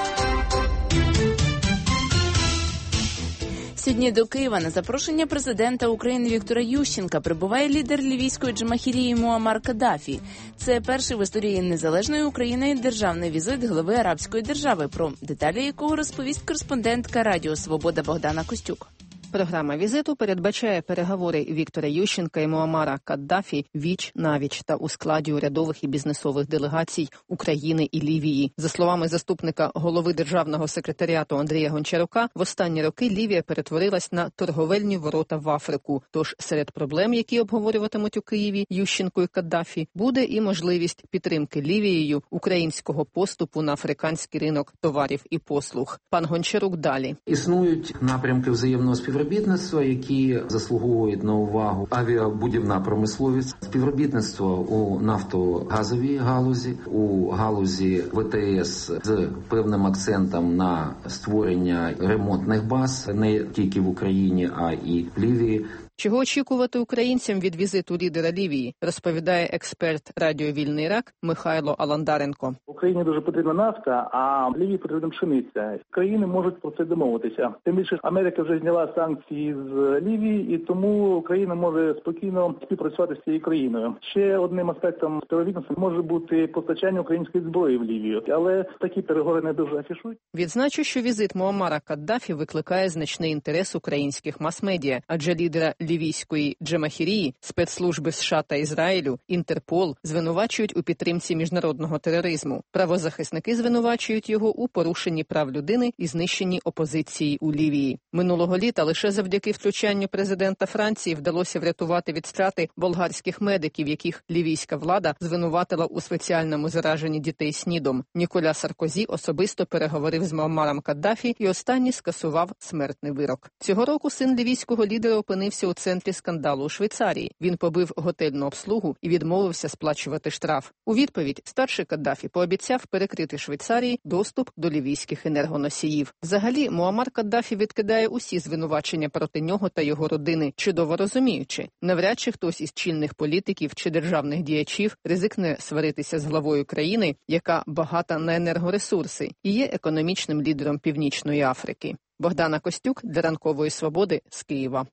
Сьогодні до Києва на запрошення президента України Віктора Ющенка прибуває лідер лівійської джамахірії Муаммар Каддафі. Це перший в історії незалежної України державний візит глави арабської держави, про деталі якого розповість кореспондентка Радіо Свобода Богдана Костюк. Програма візиту передбачає переговори Віктора Ющенка і Муаммара Каддафі віч-навіч та у складі урядових і бізнесових делегацій України і Лівії. За словами заступника голови Державного секретаріату Андрія Гончарука, в останні роки Лівія перетворилась на торговельні ворота в Африку. Тож серед проблем, які обговорюватимуть у Києві Ющенко і Каддафі, буде і можливість підтримки Лівією українського поступу на африканський ринок товарів і послуг. Пан Гончарук далі. Існують напрямки взаємного співробітництва, Співробітництво, які заслуговують на увагу: авіабудівна промисловість, співробітництво у нафтогазовій галузі, у галузі В Т С з певним акцентом на створення ремонтних баз не тільки в Україні, а і в Лівії. Чого очікувати українцям від візиту лідера Лівії, розповідає експерт Радіо Вільний Ірак Михайло Аландаренко. Україні дуже потрібна нафта, а в Лівії потрібна пшениця. Країни можуть про це домовитися. Тим більше Америка вже зняла санкції з Лівії, і тому Україна може спокійно співпрацювати з цією країною. Ще одним аспектом співробітництва може бути постачання української зброї в Лівію, але такі переговори не дуже афішують. Відзначу, що візит Муаммара Каддафі викликає значний інтерес українських мас-медіа, адже лідера лівійської джамахірії, спецслужби США та Ізраїлю, Інтерпол звинувачують у підтримці міжнародного тероризму. Правозахисники звинувачують його у порушенні прав людини і знищенні опозиції у Лівії. Минулого літа лише завдяки втручанню президента Франції вдалося врятувати від страти болгарських медиків, яких лівійська влада звинуватила у спеціальному зараженні дітей СНІДом. Ніколя Саркозі особисто переговорив з Муаммаром Каддафі, і останній скасував смертний вирок. Цього року син лівійського лідера опинився у центрі скандалу у Швейцарії. Він побив готельну обслугу і відмовився сплачувати штраф. У відповідь старший Каддафі пообіцяв перекрити Швейцарії доступ до лівійських енергоносіїв. Взагалі, Муаммар Каддафі відкидає усі звинувачення проти нього та його родини, чудово розуміючи, навряд чи хтось із чільних політиків чи державних діячів ризикне сваритися з главою країни, яка багата на енергоресурси і є економічним лідером Північної Африки. Богдана Костюк для Ранкової Свободи з Києва.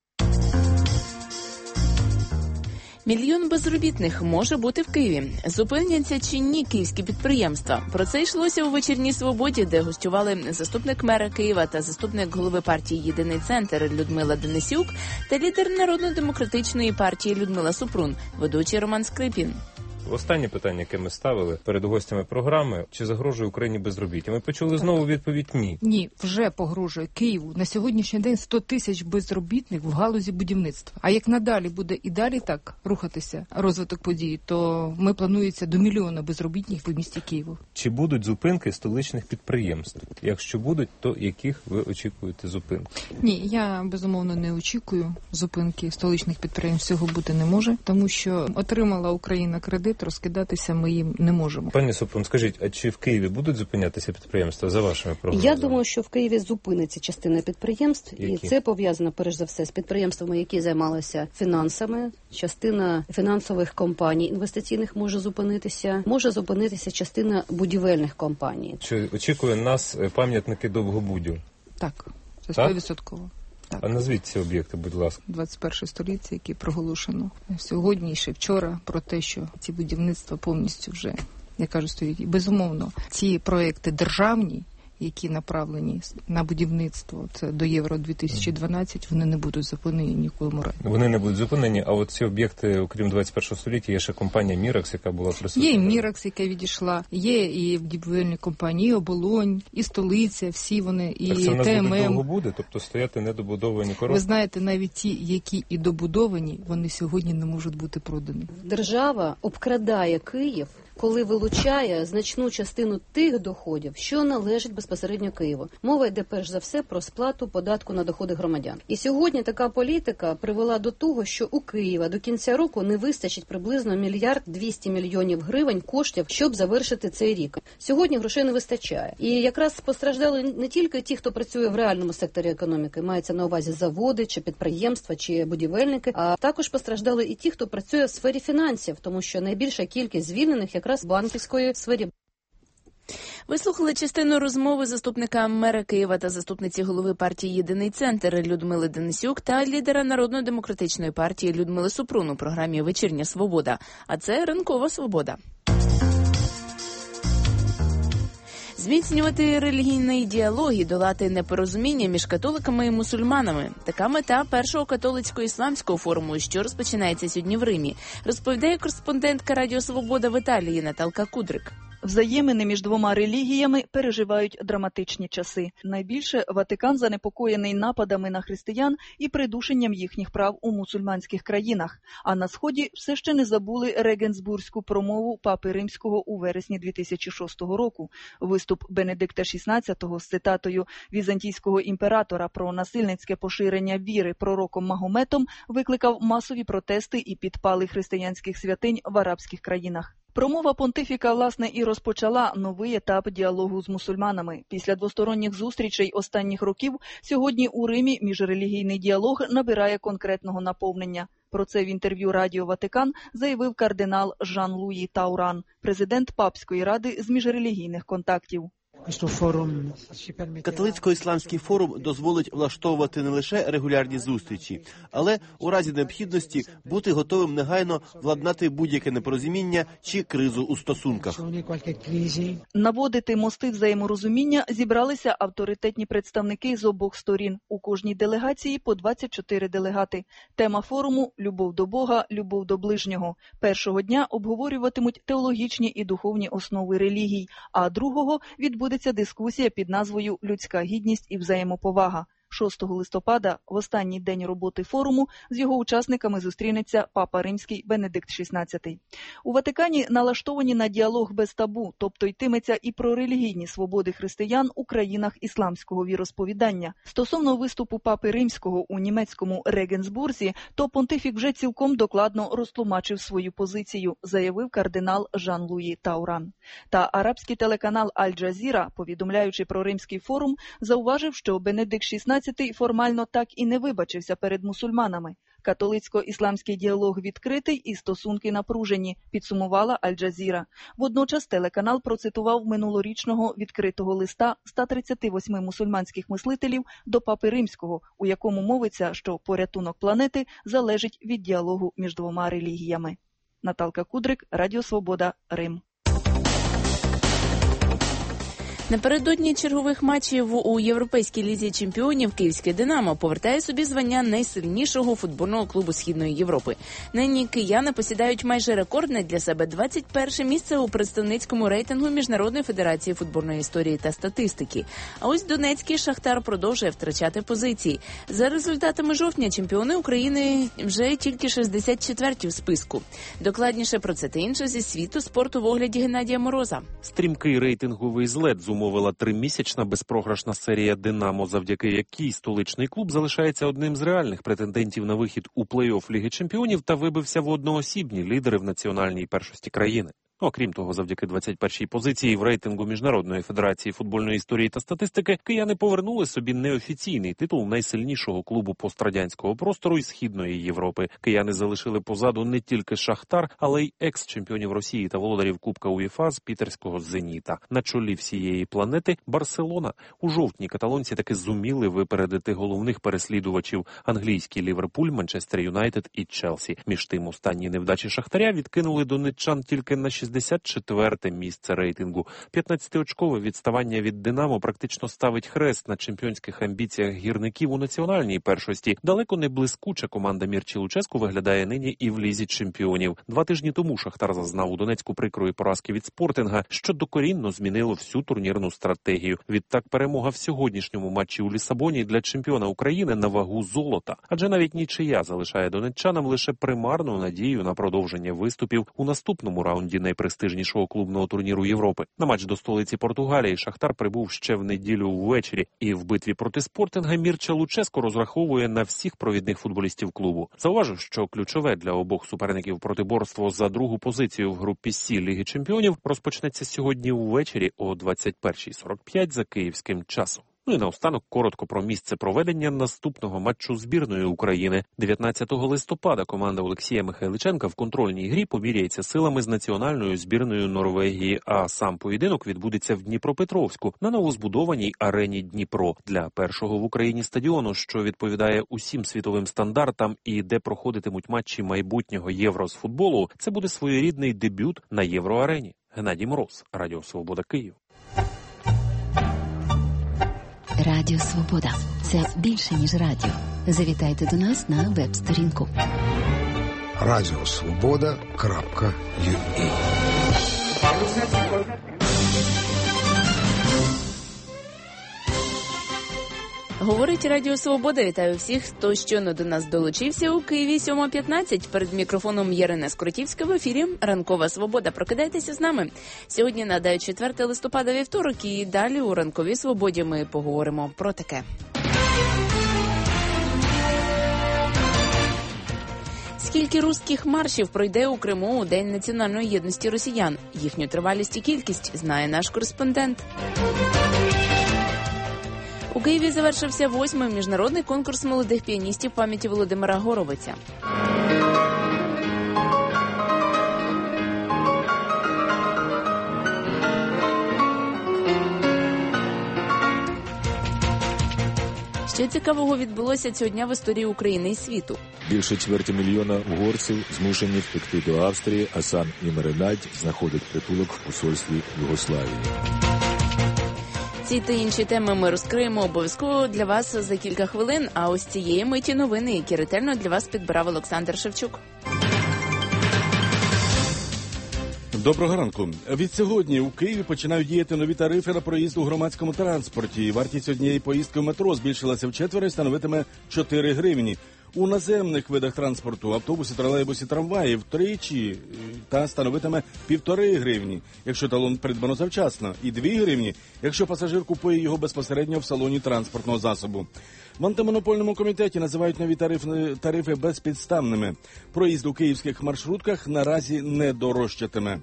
Мільйон безробітних може бути в Києві. Зупиняться чи ні київські підприємства? Про це йшлося у «Вечірній Свободі», де гостювали заступник мера Києва та заступник голови партії «Єдиний центр» Людмила Денисюк та лідер Народно-демократичної партії Людмила Супрун, ведучий Роман Скрипін. Останнє питання, яке ми ставили перед гостями програми, чи загрожує Україні безробіття? Ми почули знову відповідь «ні». Ні, вже погрожує Києву. На сьогоднішній день сто тисяч безробітних в галузі будівництва. А як надалі буде і далі так рухатися розвиток подій, то ми планується до мільйона безробітних в місті Києву. Чи будуть зупинки столичних підприємств? Якщо будуть, то яких ви очікуєте зупинок? Ні, я безумовно не очікую зупинки столичних підприємств. Цього бути не може, тому що отримала Україна кредит, розкидатися ми їм не можемо. Пані Супрун, скажіть, а чи в Києві будуть зупинятися підприємства за вашими прогнозами? Я думаю, що в Києві зупиниться частина підприємств, які? І це пов'язано перш за все з підприємствами, які займалися фінансами. Частина фінансових компаній інвестиційних може зупинитися, може зупинитися частина будівельних компаній. Чи очікує нас пам'ятники Довгобудю? Так, це сто відсотків. Так. А назвіть ці об'єкти, будь ласка. двадцять перше століття, які проголошено сьогодні і ще вчора, про те, що ці будівництва повністю вже, я кажу, стоять. Безумовно, ці проекти державні, які направлені на будівництво, це до Євро дві тисячі дванадцять, вони не будуть зупинені ні в якому разі. Вони не будуть зупинені, а от ці об'єкти, окрім двадцять першого століття, є ще компанія «Міракс», яка була присутня. Є і «Міракс», яка відійшла, є і будівельні компанії, і «Оболонь», і «Столиця», всі вони, і Т М М. Це в нас довго буде, тобто стояти недобудовані коробки? Ви знаєте, навіть ті, які і добудовані, вони сьогодні не можуть бути продані. Держава обкрадає Київ коли вилучає значну частину тих доходів, що належать безпосередньо Києву. Мова йде перш за все про сплату податку на доходи громадян. І сьогодні така політика привела до того, що у Києва до кінця року не вистачить приблизно мільярд двісті мільйонів гривень коштів, щоб завершити цей рік. Сьогодні грошей не вистачає. І якраз постраждали не тільки ті, хто працює в реальному секторі економіки, мається на увазі заводи, чи підприємства, чи будівельники, а також постраждали і ті, хто працює в сфері фінансів, тому що найбільша кількість звільнених якраз в банківської сфері. Ви слухали частину розмови заступника мера Києва та заступниці голови партії «Єдиний центр» Людмили Денисюк та лідера Народно-демократичної партії Людмили Супрун у програмі «Вечірня свобода». А це «Ранкова свобода». Зміцнювати релігійний діалог і долати непорозуміння між католиками і мусульманами. Така мета першого католицько-ісламського форуму, що розпочинається сьогодні в Римі, розповідає кореспондентка Радіо Свобода в Італії Наталка Кудрик. Взаємини між двома релігіями переживають драматичні часи. Найбільше Ватикан занепокоєний нападами на християн і придушенням їхніх прав у мусульманських країнах. А на Сході все ще не забули регенсбурзьку промову Папи Римського у вересні дві тисячі шостого року. Виступ Бенедикта шістнадцятого з цитатою візантійського імператора про насильницьке поширення віри пророком Магометом викликав масові протести і підпали християнських святинь в арабських країнах. Промова понтифіка, власне, і розпочала новий етап діалогу з мусульманами. Після двосторонніх зустрічей останніх років сьогодні у Римі міжрелігійний діалог набирає конкретного наповнення. Про це в інтерв'ю Радіо Ватикан заявив кардинал Жан-Луї Тауран, президент Папської ради з міжрелігійних контактів. Католицько-ісламський форум дозволить влаштовувати не лише регулярні зустрічі, але у разі необхідності бути готовим негайно владнати будь-яке непорозуміння чи кризу у стосунках. Наводити мости взаєморозуміння зібралися авторитетні представники з обох сторін. У кожній делегації по двадцять чотири делегати. Тема форуму – «Любов до Бога, любов до ближнього». Першого дня обговорюватимуть теологічні і духовні основи релігій, а другого відбудеться дискусія під назвою «Людська гідність і взаємоповага». шостого листопада, в останній день роботи форуму, з його учасниками зустрінеться Папа Римський Бенедикт шістнадцятий. У Ватикані налаштовані на діалог без табу, тобто йтиметься і про релігійні свободи християн у країнах ісламського віросповідання. Стосовно виступу Папи Римського у німецькому Регенсбурзі, то понтифік вже цілком докладно розтлумачив свою позицію, заявив кардинал Жан-Луї Тауран. Та арабський телеканал Аль-Джазіра, повідомляючи про Римський форум, зауважив, що Бенедикт шістнадцятий формально так і не вибачився перед мусульманами. Католицько-ісламський діалог відкритий і стосунки напружені, підсумувала Аль-Джазіра. Водночас телеканал процитував минулорічного відкритого листа ста тридцяти восьми мусульманських мислителів до Папи Римського, у якому мовиться, що порятунок планети залежить від діалогу між двома релігіями. Наталка Кудрик, Радіо Свобода, Рим. Напередодні чергових матчів у Європейській лізі чемпіонів київське «Динамо» повертає собі звання найсильнішого футбольного клубу Східної Європи. Нині кияни посідають майже рекордне для себе двадцять перше місце у представницькому рейтингу Міжнародної федерації футбольної історії та статистики. А ось донецький «Шахтар» продовжує втрачати позиції. За результатами жовтня чемпіони України вже тільки шістдесят четверті в списку. Докладніше про це та інше зі світу спорту в огляді Геннадія Мороза. Стрімкий рейтинговий злет зумовила тримісячна безпрограшна серія «Динамо», завдяки якій столичний клуб залишається одним з реальних претендентів на вихід у плей-офф Ліги чемпіонів та вибився в одноосібні лідери в національній першості країни. Окрім того, завдяки двадцять першій позиції в рейтингу Міжнародної федерації футбольної історії та статистики кияни повернули собі неофіційний титул найсильнішого клубу пострадянського простору і Східної Європи. Кияни залишили позаду не тільки «Шахтар», але й екс-чемпіонів Росії та володарів Кубка УЄФА з пітерського «Зеніта». На чолі всієї планети – Барселона. У жовтні каталонці таки зуміли випередити головних переслідувачів – англійський Ліверпуль, Манчестер Юнайтед і Челсі. Між тим, останні невдачі «Шахтаря» відкинули донеччан тільки на шістдесят четверте місце рейтингу. п'ятнадцятиочкове відставання від «Динамо» практично ставить хрест на чемпіонських амбіціях гірників у національній першості. Далеко не блискуча команда Мірчі Луческу виглядає нині і в Лізі чемпіонів. Два тижні тому «Шахтар» зазнав у Донецьку прикрої поразки від «Спортинга», що докорінно змінило всю турнірну стратегію. Відтак перемога в сьогоднішньому матчі у Лісабоні для чемпіона України на вагу золота. Адже навіть нічия залишає донеччанам лише примарну надію на продовження виступів у наступному раунді найпершого найпрестижнішого клубного турніру Європи. На матч до столиці Португалії Шахтар прибув ще в неділю ввечері. І в битві проти Спортинга Мірча Луческо розраховує на всіх провідних футболістів клубу. Зауважу, що ключове для обох суперників протиборство за другу позицію в групі Сі Ліги Чемпіонів розпочнеться сьогодні ввечері о двадцять першій сорок п'ять за київським часом. Ну і наостанок коротко про місце проведення наступного матчу збірної України. дев'ятнадцятого листопада команда Олексія Михайличенка в контрольній грі поміряється силами з національною збірною Норвегії, а сам поєдинок відбудеться в Дніпропетровську на новозбудованій арені Дніпро. Для першого в Україні стадіону, що відповідає усім світовим стандартам і де проходитимуть матчі майбутнього Євро з футболу, це буде своєрідний дебют на Євроарені. Геннадій Мороз, Радіо Свобода, Київ. Радіо Свобода – це більше, ніж радіо. Завітайте до нас на веб-сторінку. радіо свобода крапка ю а. Говорить Радіо Свобода. Вітаю всіх, хто щойно до нас долучився. У Києві сьома п'ятнадцять. Перед мікрофоном Ірина Скоротівська, в ефірі Ранкова Свобода. Прокидайтеся з нами. Сьогодні, нагадаю, четверте листопада, вівторок, і далі у Ранковій Свободі ми поговоримо про таке. Скільки руських маршів пройде у Криму у День національної єдності росіян? Їхню тривалість і кількість знає наш кореспондент. У Києві завершився восьмий міжнародний конкурс молодих піаністів пам'яті Володимира Горовиця. Що цікавого відбулося цього дня в історії України і світу? Більше чверті мільйона угорців змушені втекти до Австрії, а сам Імре-Надь знаходить притулок в посольстві Югославії. Ці та інші теми ми розкриємо обов'язково для вас за кілька хвилин, а ось цієї миті новини, які ретельно для вас підбирав Олександр Шевчук. Доброго ранку. Від сьогодні у Києві починають діяти нові тарифи на проїзд у громадському транспорті. Вартість однієї поїздки в метро збільшилася вчетверо і становитиме чотири гривні. У наземних видах транспорту, автобусі, тролейбусі, трамваї втричі та становитиме півтори гривні, якщо талон придбано завчасно, і дві гривні, якщо пасажир купує його безпосередньо в салоні транспортного засобу. В антимонопольному комітеті називають нові тарифи, тарифи безпідставними. Проїзд у київських маршрутках наразі не дорожчатиме.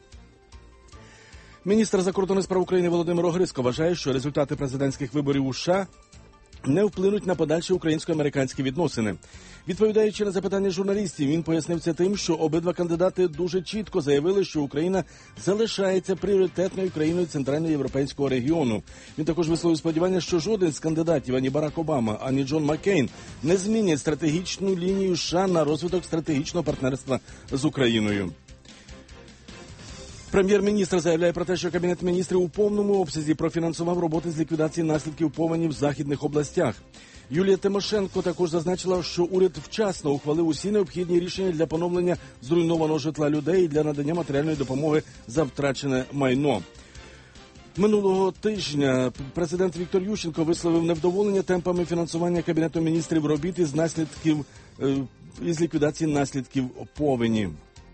Міністр закордонних справ України Володимир Огризко вважає, що результати президентських виборів у США не вплинуть на подальші українсько-американські відносини. Відповідаючи на запитання журналістів, він пояснив це тим, що обидва кандидати дуже чітко заявили, що Україна залишається пріоритетною країною центральноєвропейського регіону. Він також висловив сподівання, що жоден з кандидатів, ані Барак Обама, ані Джон Маккейн, не змінять стратегічну лінію США на розвиток стратегічного партнерства з Україною. Прем'єр-міністр заявляє про те, що Кабінет міністрів у повному обсязі профінансував роботи з ліквідації наслідків повені в західних областях. Юлія Тимошенко також зазначила, що уряд вчасно ухвалив усі необхідні рішення для поновлення зруйнованого житла людей і для надання матеріальної допомоги за втрачене майно. Минулого тижня президент Віктор Ющенко висловив невдоволення темпами фінансування Кабінету міністрів робіт із наслідків із ліквідації наслідків повені.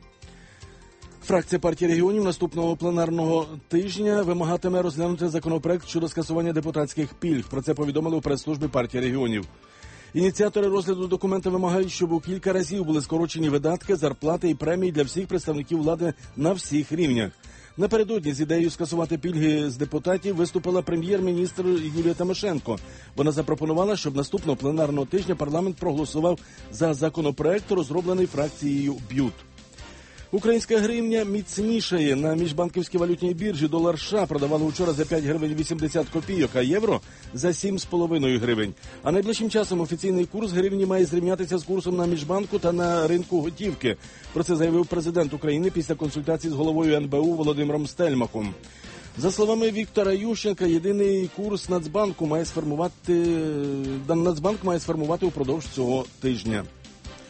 Фракція партії регіонів наступного пленарного тижня вимагатиме розглянути законопроект щодо скасування депутатських пільг. Про це повідомили у прес-службі партії регіонів. Ініціатори розгляду документа вимагають, щоб у кілька разів були скорочені видатки, зарплати і премії для всіх представників влади на всіх рівнях. Напередодні з ідеєю скасувати пільги з депутатів виступила прем'єр-міністр Юлія Тимошенко. Вона запропонувала, щоб наступного пленарного тижня парламент проголосував за законопроект, розроблений фракцією БЮТ. Українська гривня міцнішає. На міжбанківській валютній біржі долар США продавали вчора за п'ять гривень вісімдесят копійок, а євро за сім з половиною гривень. А найближчим часом офіційний курс гривні має зрівнятися з курсом на міжбанку та на ринку готівки. Про це заявив президент України після консультацій з головою ен бе у Володимиром Стельмахом. За словами Віктора Ющенка, єдиний курс Нацбанку має сформувати Нацбанк має сформувати упродовж цього тижня.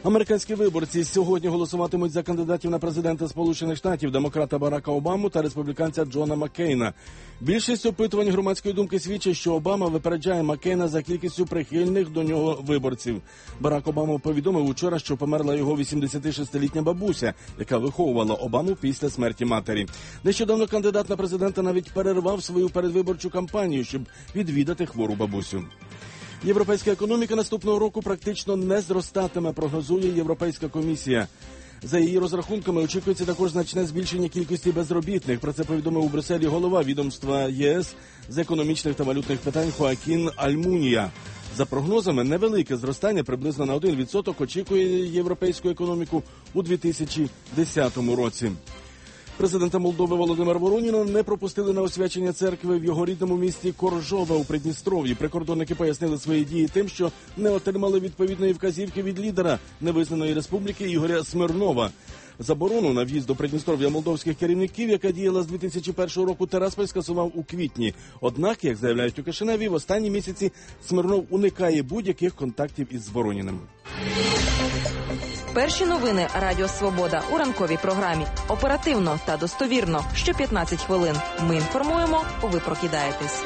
Американські виборці сьогодні голосуватимуть за кандидатів на президента Сполучених Штатів, демократа Барака Обаму та республіканця Джона Маккейна. Більшість опитувань громадської думки свідчить, що Обама випереджає Маккейна за кількістю прихильних до нього виборців. Барак Обама повідомив учора, що померла його вісімдесятишестилітня бабуся, яка виховувала Обаму після смерті матері. Нещодавно кандидат на президента навіть перервав свою передвиборчу кампанію, щоб відвідати хвору бабусю. Європейська економіка наступного року практично не зростатиме, прогнозує Європейська комісія. За її розрахунками, очікується також значне збільшення кількості безробітних. Про це повідомив у Брюсселі голова відомства ЄС з економічних та валютних питань Хоакін Альмунія. За прогнозами, невелике зростання, приблизно на один відсоток, очікує європейську економіку у дві тисячі десятому році. Президента Молдови Володимира Вороніна не пропустили на освячення церкви в його рідному місті Коржова у Придністров'ї. Прикордонники пояснили свої дії тим, що не отримали відповідної вказівки від лідера невизнаної республіки Ігоря Смирнова. Заборону на в'їзд до Придністров'я молдовських керівників, яка діяла з дві тисячі першого року, Тирасполь скасував у квітні. Однак, як заявляють у Кишиневі, в останні місяці Смирнов уникає будь-яких контактів із Вороніним. Перші новини Радіо Свобода у ранковій програмі. Оперативно та достовірно. Що п'ятнадцять хвилин. Ми інформуємо, ви прокидаєтесь.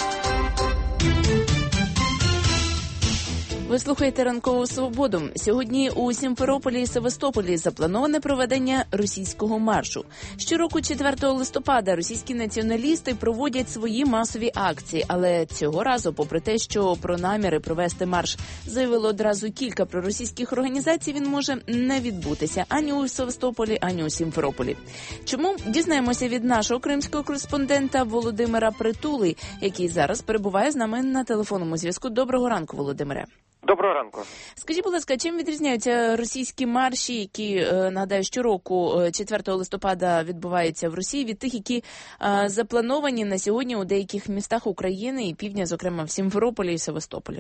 Ви слухаєте «Ранкову свободу». Сьогодні у Сімферополі і Севастополі заплановане проведення російського маршу. Щороку четвертого листопада російські націоналісти проводять свої масові акції. Але цього разу, попри те, що про наміри провести марш заявило одразу кілька проросійських організацій, він може не відбутися ані у Севастополі, ані у Сімферополі. Чому? Дізнаємося від нашого кримського кореспондента Володимира Притули, який зараз перебуває з нами на телефонному зв'язку. Доброго ранку, Володимире. Доброго ранку. Скажіть, будь ласка, чим відрізняються російські марші, які, нагадаю, щороку четвертого листопада відбуваються в Росії, від тих, які заплановані на сьогодні у деяких містах України і півдня, зокрема в Сімферополі і Севастополі?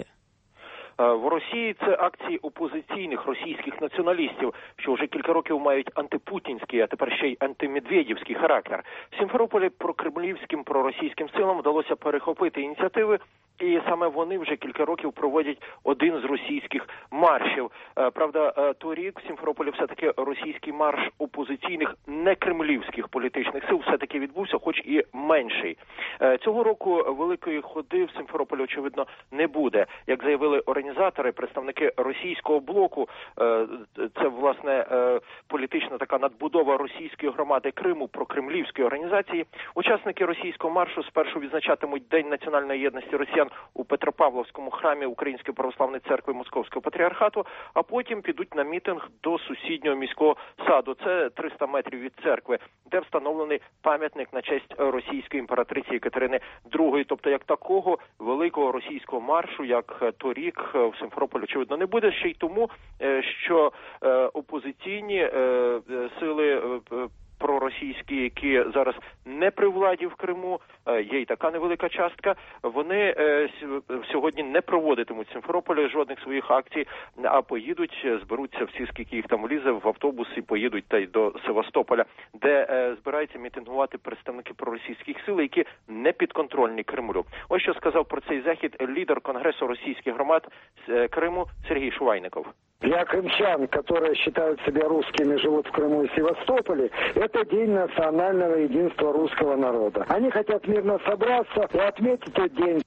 В Росії це акції опозиційних російських націоналістів, що вже кілька років мають антипутінський, а тепер ще й антимедведівський характер. В Сімферополі прокремлівським, проросійським силам вдалося перехопити ініціативи, і саме вони вже кілька років проводять один з російських маршів. Правда, торік в Сімферополі все-таки російський марш опозиційних некремлівських політичних сил все-таки відбувся, хоч і менший. Цього року великої ходи в Сімферополі, очевидно, не буде. Як заявили організатори, представники російського блоку, це, власне, політична така надбудова російської громади Криму, прокремлівської організації, учасники російського маршу спершу відзначатимуть День національної єдності росіян у Петропавловському храмі Української православної церкви Московського патріархату, а потім підуть на мітинг до сусіднього міського саду. Це триста метрів від церкви, де встановлений пам'ятник на честь російської імператриці Екатерини другої. Тобто, як такого великого російського маршу, як торік, в Симферополі, очевидно, не буде. Ще й тому, що опозиційні сили проросійські, які зараз не при владі в Криму, є й така невелика частка, вони сьогодні не проводитимуть в Сімферополі жодних своїх акцій, а поїдуть, зберуться всі, скільки їх там влізе, в автобус і поїдуть та й до Севастополя, де збираються мітингувати представники проросійських сил, які не підконтрольні Кремлю. Ось що сказав про цей захід лідер Конгресу російських громад з Криму Сергій Шувайников. Для крымчан, которые считают себя русскими, живут в Крыму и Севастополе, это день национального единства русского народа. Они хотят мирно собраться и отметить этот день.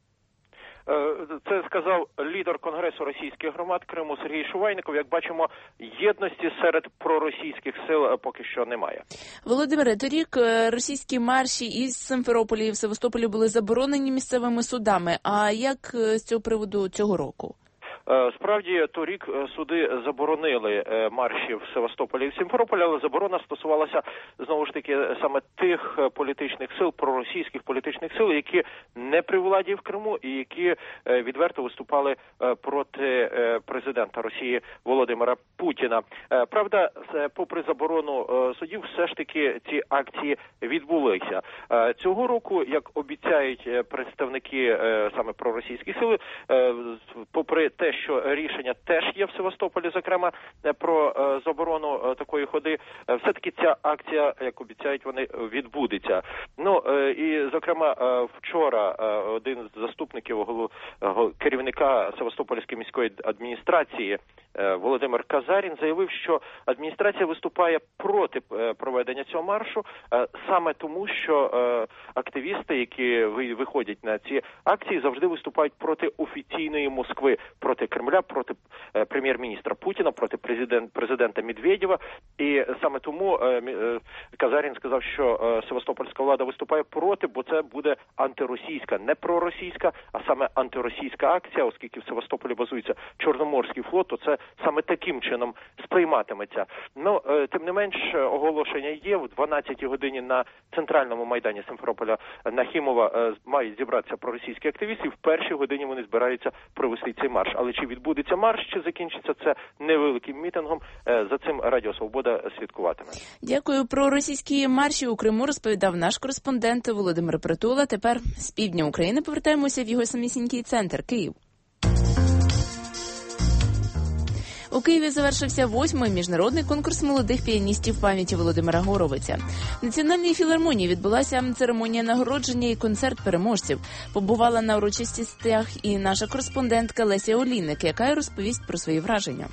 Це сказав лідер Конгресу російських громад Криму Сергій Шувайников. Як бачимо, єдності серед проросійських сил поки що немає. Володимире, торік російські марші із Симферополі і в Севастополі були заборонені місцевими судами. А як з цього приводу цього року? Справді, торік суди заборонили марші в Севастополі і в Сімферополі, але заборона стосувалася, знову ж таки, саме тих політичних сил, проросійських політичних сил, які не при владі в Криму і які відверто виступали проти президента Росії Володимира Путіна. Правда, попри заборону судів, все ж таки ці акції відбулися. Цього року, як обіцяють представники саме проросійських сил, попри те, що рішення теж є в Севастополі, зокрема, про заборону такої ходи, все-таки ця акція, як обіцяють вони, відбудеться. Ну, і, зокрема, вчора один з заступників керівника Севастопольської міської адміністрації Володимир Казарін заявив, що адміністрація виступає проти проведення цього маршу саме тому, що активісти, які виходять на ці акції, завжди виступають проти офіційної Москви, проти Кремля, проти прем'єр-міністра Путіна, проти президент, президента Медведєва. І саме тому Казарін сказав, що севастопольська влада виступає проти, бо це буде антиросійська, не проросійська, а саме антиросійська акція, оскільки в Севастополі базується Чорноморський флот, то це саме таким чином сприйматиметься. Ну, тим не менш, оголошення є. В дванадцятій годині на центральному майдані Симферополя Нахімова мають зібратися проросійські активісти, і в першій годині вони збираються провести цей марш. Але чи відбудеться марш, чи закінчиться це невеликим мітингом, за цим Радіо Свобода слідкуватиме. Дякую. Про російські марші у Криму розповідав наш кореспондент Володимир Притула. Тепер з півдня України повертаємося в його самісінький центр – Київ. У Києві завершився восьмий міжнародний конкурс молодих піаністів пам'яті Володимира Горовиця. В Національній філармонії відбулася церемонія нагородження і концерт переможців. Побувала на урочистостях і наша кореспондентка Леся Олійник, яка й розповість про свої враження.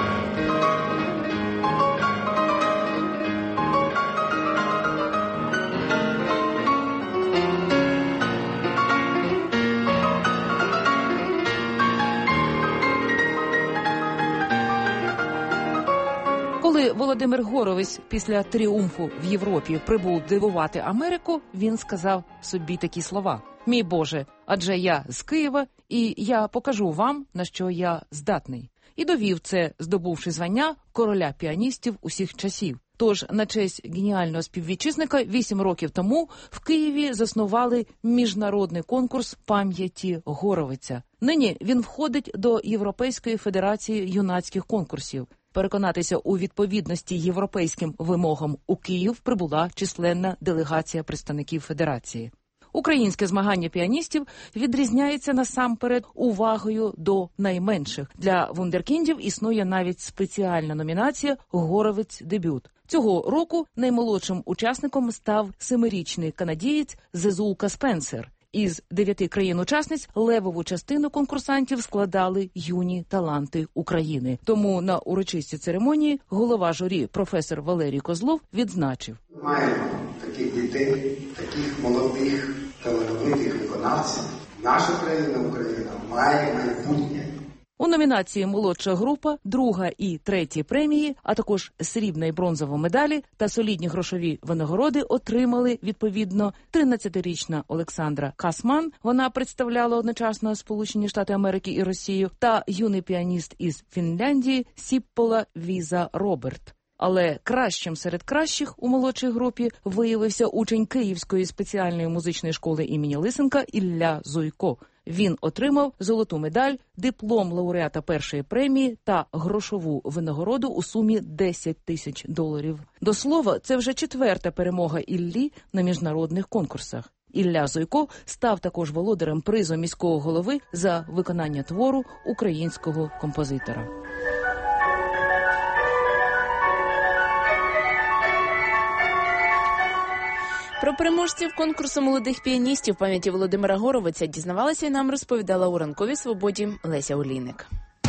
Коли Володимир Горовець після тріумфу в Європі прибув дивувати Америку, він сказав собі такі слова: «Мій Боже, адже я з Києва, і я покажу вам, на що я здатний». І довів це, здобувши звання короля піаністів усіх часів. Тож, на честь геніального співвітчизника, вісім років тому в Києві заснували міжнародний конкурс пам'яті Горовиця. Нині він входить до Європейської федерації юнацьких конкурсів. Переконатися у відповідності європейським вимогам у Київ прибула численна делегація представників федерації. Українське змагання піаністів відрізняється насамперед увагою до найменших. Для вундеркіндів існує навіть спеціальна номінація «Горовець дебют». Цього року наймолодшим учасником став семирічний канадієць Зезулка Спенсер. Із дев'яти країн-учасниць левову частину конкурсантів складали юні таланти України. Тому на урочистій церемонії голова журі професор Валерій Козлов відзначив: маємо таких дітей, таких молодих, талановитих виконавців. Наша країна, Україна, має майбутнє. У номінації «Молодша група», друга і третя премії, а також срібна і бронзова медалі та солідні грошові винагороди отримали, відповідно, тринадцятирічна Олександра Касман, вона представляла одночасно Сполучені Штати Америки і Росію, та юний піаніст із Фінляндії Сіппола Віза Роберт. Але кращим серед кращих у молодшій групі виявився учень Київської спеціальної музичної школи імені Лисенка Ілля Зуйко. Він отримав золоту медаль, диплом лауреата першої премії та грошову винагороду у сумі десять тисяч доларів. До слова, це вже четверта перемога Іллі на міжнародних конкурсах. Ілля Зуйко став також володарем призу міського голови за виконання твору українського композитора. Про переможців конкурсу молодих піаністів пам'яті Володимира Горовиця дізнавалася і нам розповідала у «Ранковій свободі» Леся Олійник.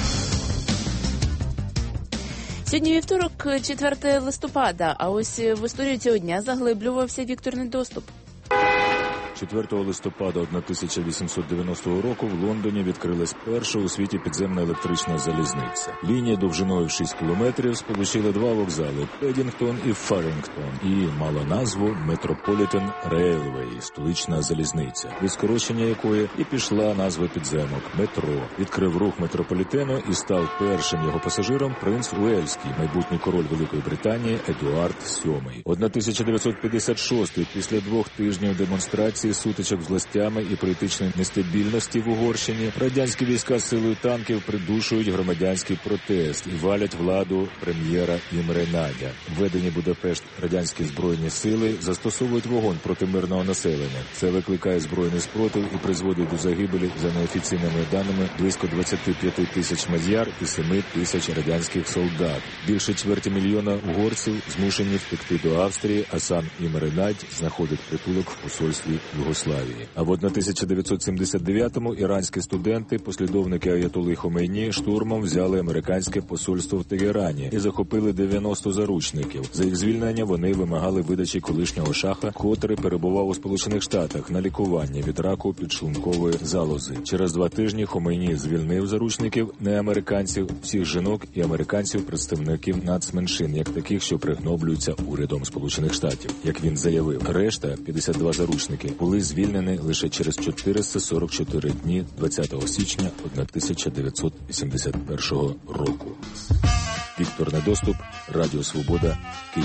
Сьогодні вівторок, четверте листопада, а ось в історію цього дня заглиблювався Віктор Недоступ. четвертого листопада тисяча вісімсот дев'яностого року в Лондоні відкрилась перша у світі підземна електрична залізниця. Лінія довжиною в шість кілометрів сполучила два вокзали – Педінгтон і Фарінгтон, і мала назву Metropolitan Railway – столична залізниця, від скорочення якої і пішла назва підземок – метро. Відкрив рух метрополітену і став першим його пасажиром принц Уельський, майбутній король Великої Британії Едуард сьомий. тисяча дев'ятсот п'ятдесят шостий, після двох тижнів демонстрації, сутичок з властями і політичної нестабільності в Угорщині, радянські війська з силою танків придушують громадянський протест і валять владу прем'єра Імре Надя. Введені в Будапешт радянські збройні сили застосовують вогонь проти мирного населення. Це викликає збройний спротив і призводить до загибелі, за неофіційними даними, близько двадцять п'ять тисяч мадяр і сім тисяч радянських солдат. Більше чверті мільйона угорців змушені втекти до Австрії, а сам Імре Надь знаходить притулок в посольстві Югославії. А в тисяча дев'ятсот сімдесят дев'ятому іранські студенти, послідовники аятоли Хомейні, штурмом взяли американське посольство в Тегерані і захопили дев'яносто заручників. За їх звільнення вони вимагали видачі колишнього шаха, котрий перебував у Сполучених Штатах на лікуванні від раку підшлункової залози. Через два тижні Хомейні звільнив заручників, не американців, всіх жінок і американців, представників нацменшин, як таких, що пригноблюються урядом Сполучених Штатів. Як він заявив, решта, п'ятдесят два заручники, були звільнені лише через чотириста сорок чотири дні двадцятого січня тисяча дев'ятсот вісімдесят першого року. Віктор Недоступ, Радіо Свобода, Київ.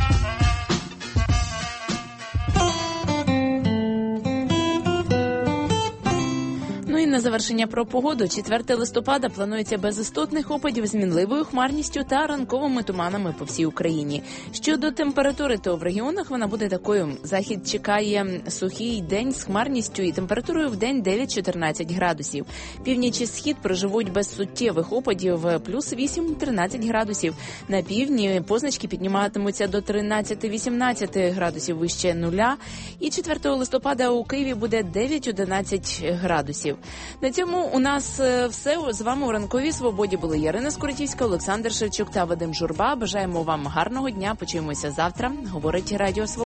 На завершення про погоду. четвертого листопада планується без істотних опадів з мінливою хмарністю та ранковими туманами по всій Україні. Щодо температури, то в регіонах вона буде такою. Захід чекає сухий день з хмарністю і температурою в день дев'ять-чотирнадцять градусів. Північ і схід проживуть без суттєвих опадів плюс вісім-тринадцять градусів. На півдні позначки підніматимуться до тринадцять-вісімнадцять градусів вище нуля. І четвертого листопада у Києві буде дев'ять-одинадцять градусів. На цьому у нас все. З вами у Ранковій Свободі були Ярина Скоротівська, Олександр Шевчук та Вадим Журба. Бажаємо вам гарного дня. Почуємося завтра. Говорить Радіо Свобода.